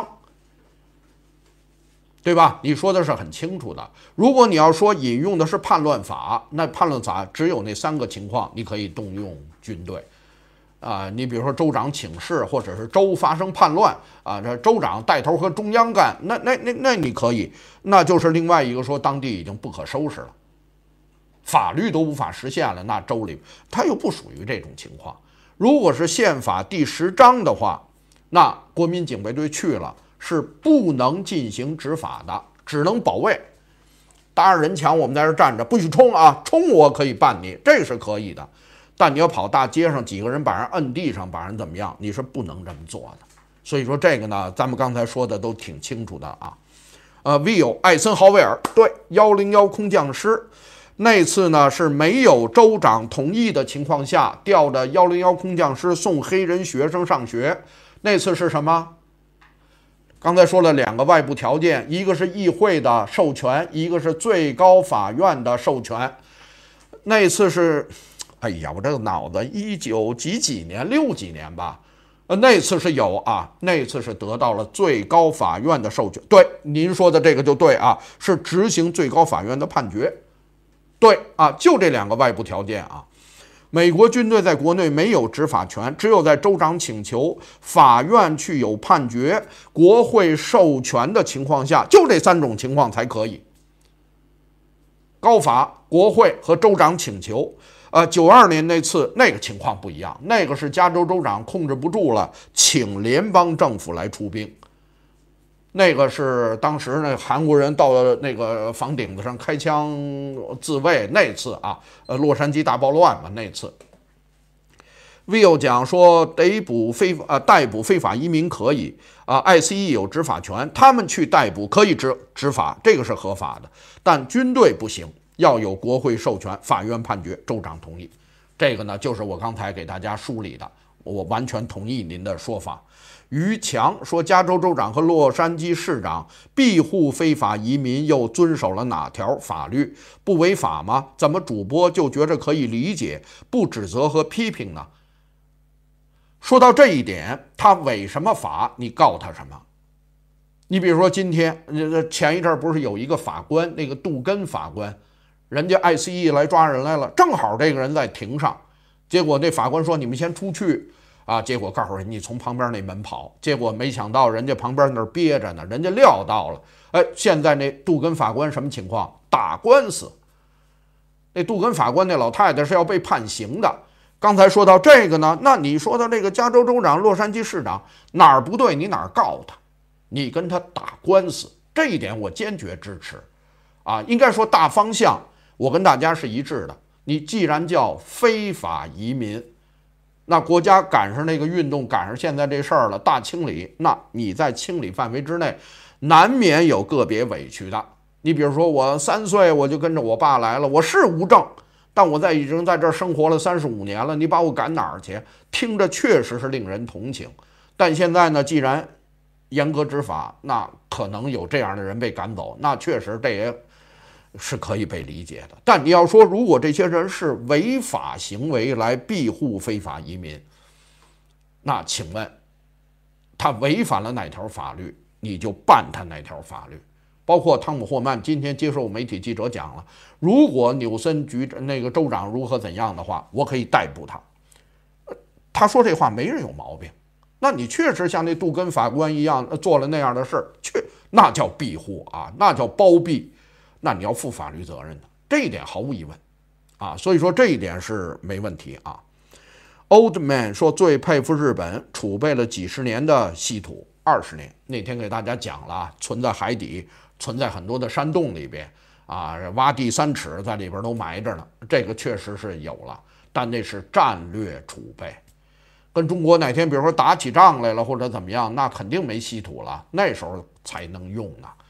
对吧？你说的是很清楚的。如果你要说引用的是叛乱法，那叛乱法只有那三个情况，你可以动用军队，啊、呃，你比如说州长请示，或者是州发生叛乱啊，这州长带头和中央干，那那那那你可以，那就是另外一个说当地已经不可收拾了，法律都无法实现了，那州里它又不属于这种情况。如果是宪法第十章的话，那国民警卫队去了。是不能进行执法的，只能保卫。搭着人墙，我们在这站着，不许冲啊！冲我可以办你，这是可以的。但你要跑大街上，几个人把人摁地上，把人怎么样？你是不能这么做的。所以说这个呢，咱们刚才说的都挺清楚的啊。呃 ，Will 艾森豪威尔对幺零幺空降师那次呢是没有州长同意的情况下调的幺零幺空降师送黑人学生上学，那次是什么？刚才说了两个外部条件，一个是议会的授权，一个是最高法院的授权。那次是，哎呀，我这个脑子一九几几年，六几年吧。呃，那次是有啊，那次是得到了最高法院的授权。对，您说的这个就对啊，是执行最高法院的判决。对啊，就这两个外部条件啊。美国军队在国内没有执法权，只有在州长请求、法院去有判决、国会授权的情况下，就这三种情况才可以。高法、国会和州长请求。呃，九二年那次那个情况不一样，那个是加州州长控制不住了，请联邦政府来出兵。那个是当时那韩国人到了那个房顶子上开枪自卫那次啊，呃，洛杉矶大暴乱嘛那次。Will 讲说逮捕非呃逮捕非法移民可以啊 ，I C E 有执法权，他们去逮捕可以执执法，这个是合法的，但军队不行，要有国会授权、法院判决、州长同意。这个呢，就是我刚才给大家梳理的，我完全同意您的说法。于强说，加州州长和洛杉矶市长庇护非法移民，又遵守了哪条法律？不违法吗？怎么主播就觉着可以理解，不指责和批评呢？说到这一点，他违什么法？你告他什么？你比如说今天，前一阵不是有一个法官，那个杜根法官，人家 I C E 来抓人来了，正好这个人在庭上，结果那法官说：“你们先出去。”啊，结果告诉人你从旁边那门跑，结果没想到人家旁边那儿憋着呢，人家料到了。哎，现在那杜根法官什么情况？打官司。那杜根法官那老太太是要被判刑的。刚才说到这个呢，那你说到这个加州州长、洛杉矶市长哪儿不对，你哪儿告他，你跟他打官司，这一点我坚决支持。啊，应该说大方向我跟大家是一致的。你既然叫非法移民，那国家赶上那个运动，赶上现在这事儿了，大清理，那你在清理范围之内，难免有个别委屈的。你比如说，我三岁我就跟着我爸来了，我是无证，但我在已经在这儿生活了三十五年了，你把我赶哪儿去？听着确实是令人同情。但现在呢，既然严格执法，那可能有这样的人被赶走，那确实这也是可以被理解的。但你要说，如果这些人是违法行为来庇护非法移民，那请问他违反了哪条法律，你就办他哪条法律。包括汤姆·霍曼今天接受媒体记者讲了，如果纽森局那个州长如何怎样的话，我可以逮捕他。他说这话没人有毛病。那你确实像那杜根法官一样做了那样的事儿，确那叫庇护啊，那叫包庇。那你要负法律责任的，这一点毫无疑问，啊，所以说这一点是没问题啊。Old Man 说最佩服日本储备了几十年的稀土，二十年。那天给大家讲了，存在海底，存在很多的山洞里边啊，挖地三尺在里边都埋着呢。这个确实是有了，但那是战略储备。跟中国哪天比如说打起仗来了或者怎么样，那肯定没稀土了，那时候才能用呢。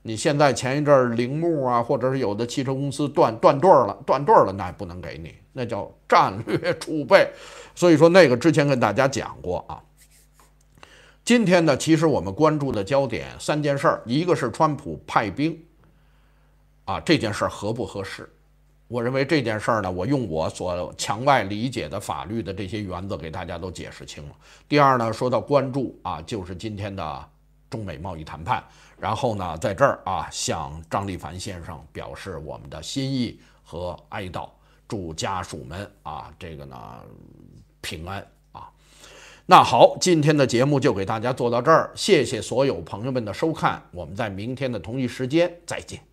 你现在前一阵儿铃木啊，或者是有的汽车公司断断队了，断队了，那也不能给你，那叫战略储备。所以说那个之前跟大家讲过啊。今天呢，其实我们关注的焦点三件事儿，一个是川普派兵，啊，这件事儿合不合适？我认为这件事儿呢，我用我所墙外理解的法律的这些原则给大家都解释清了。第二呢，说到关注啊，就是今天的中美贸易谈判。然后呢，在这儿啊，向张立凡先生表示我们的心意和哀悼，祝家属们啊，这个呢平安啊。那好，今天的节目就给大家做到这儿，谢谢所有朋友们的收看，我们在明天的同一时间再见。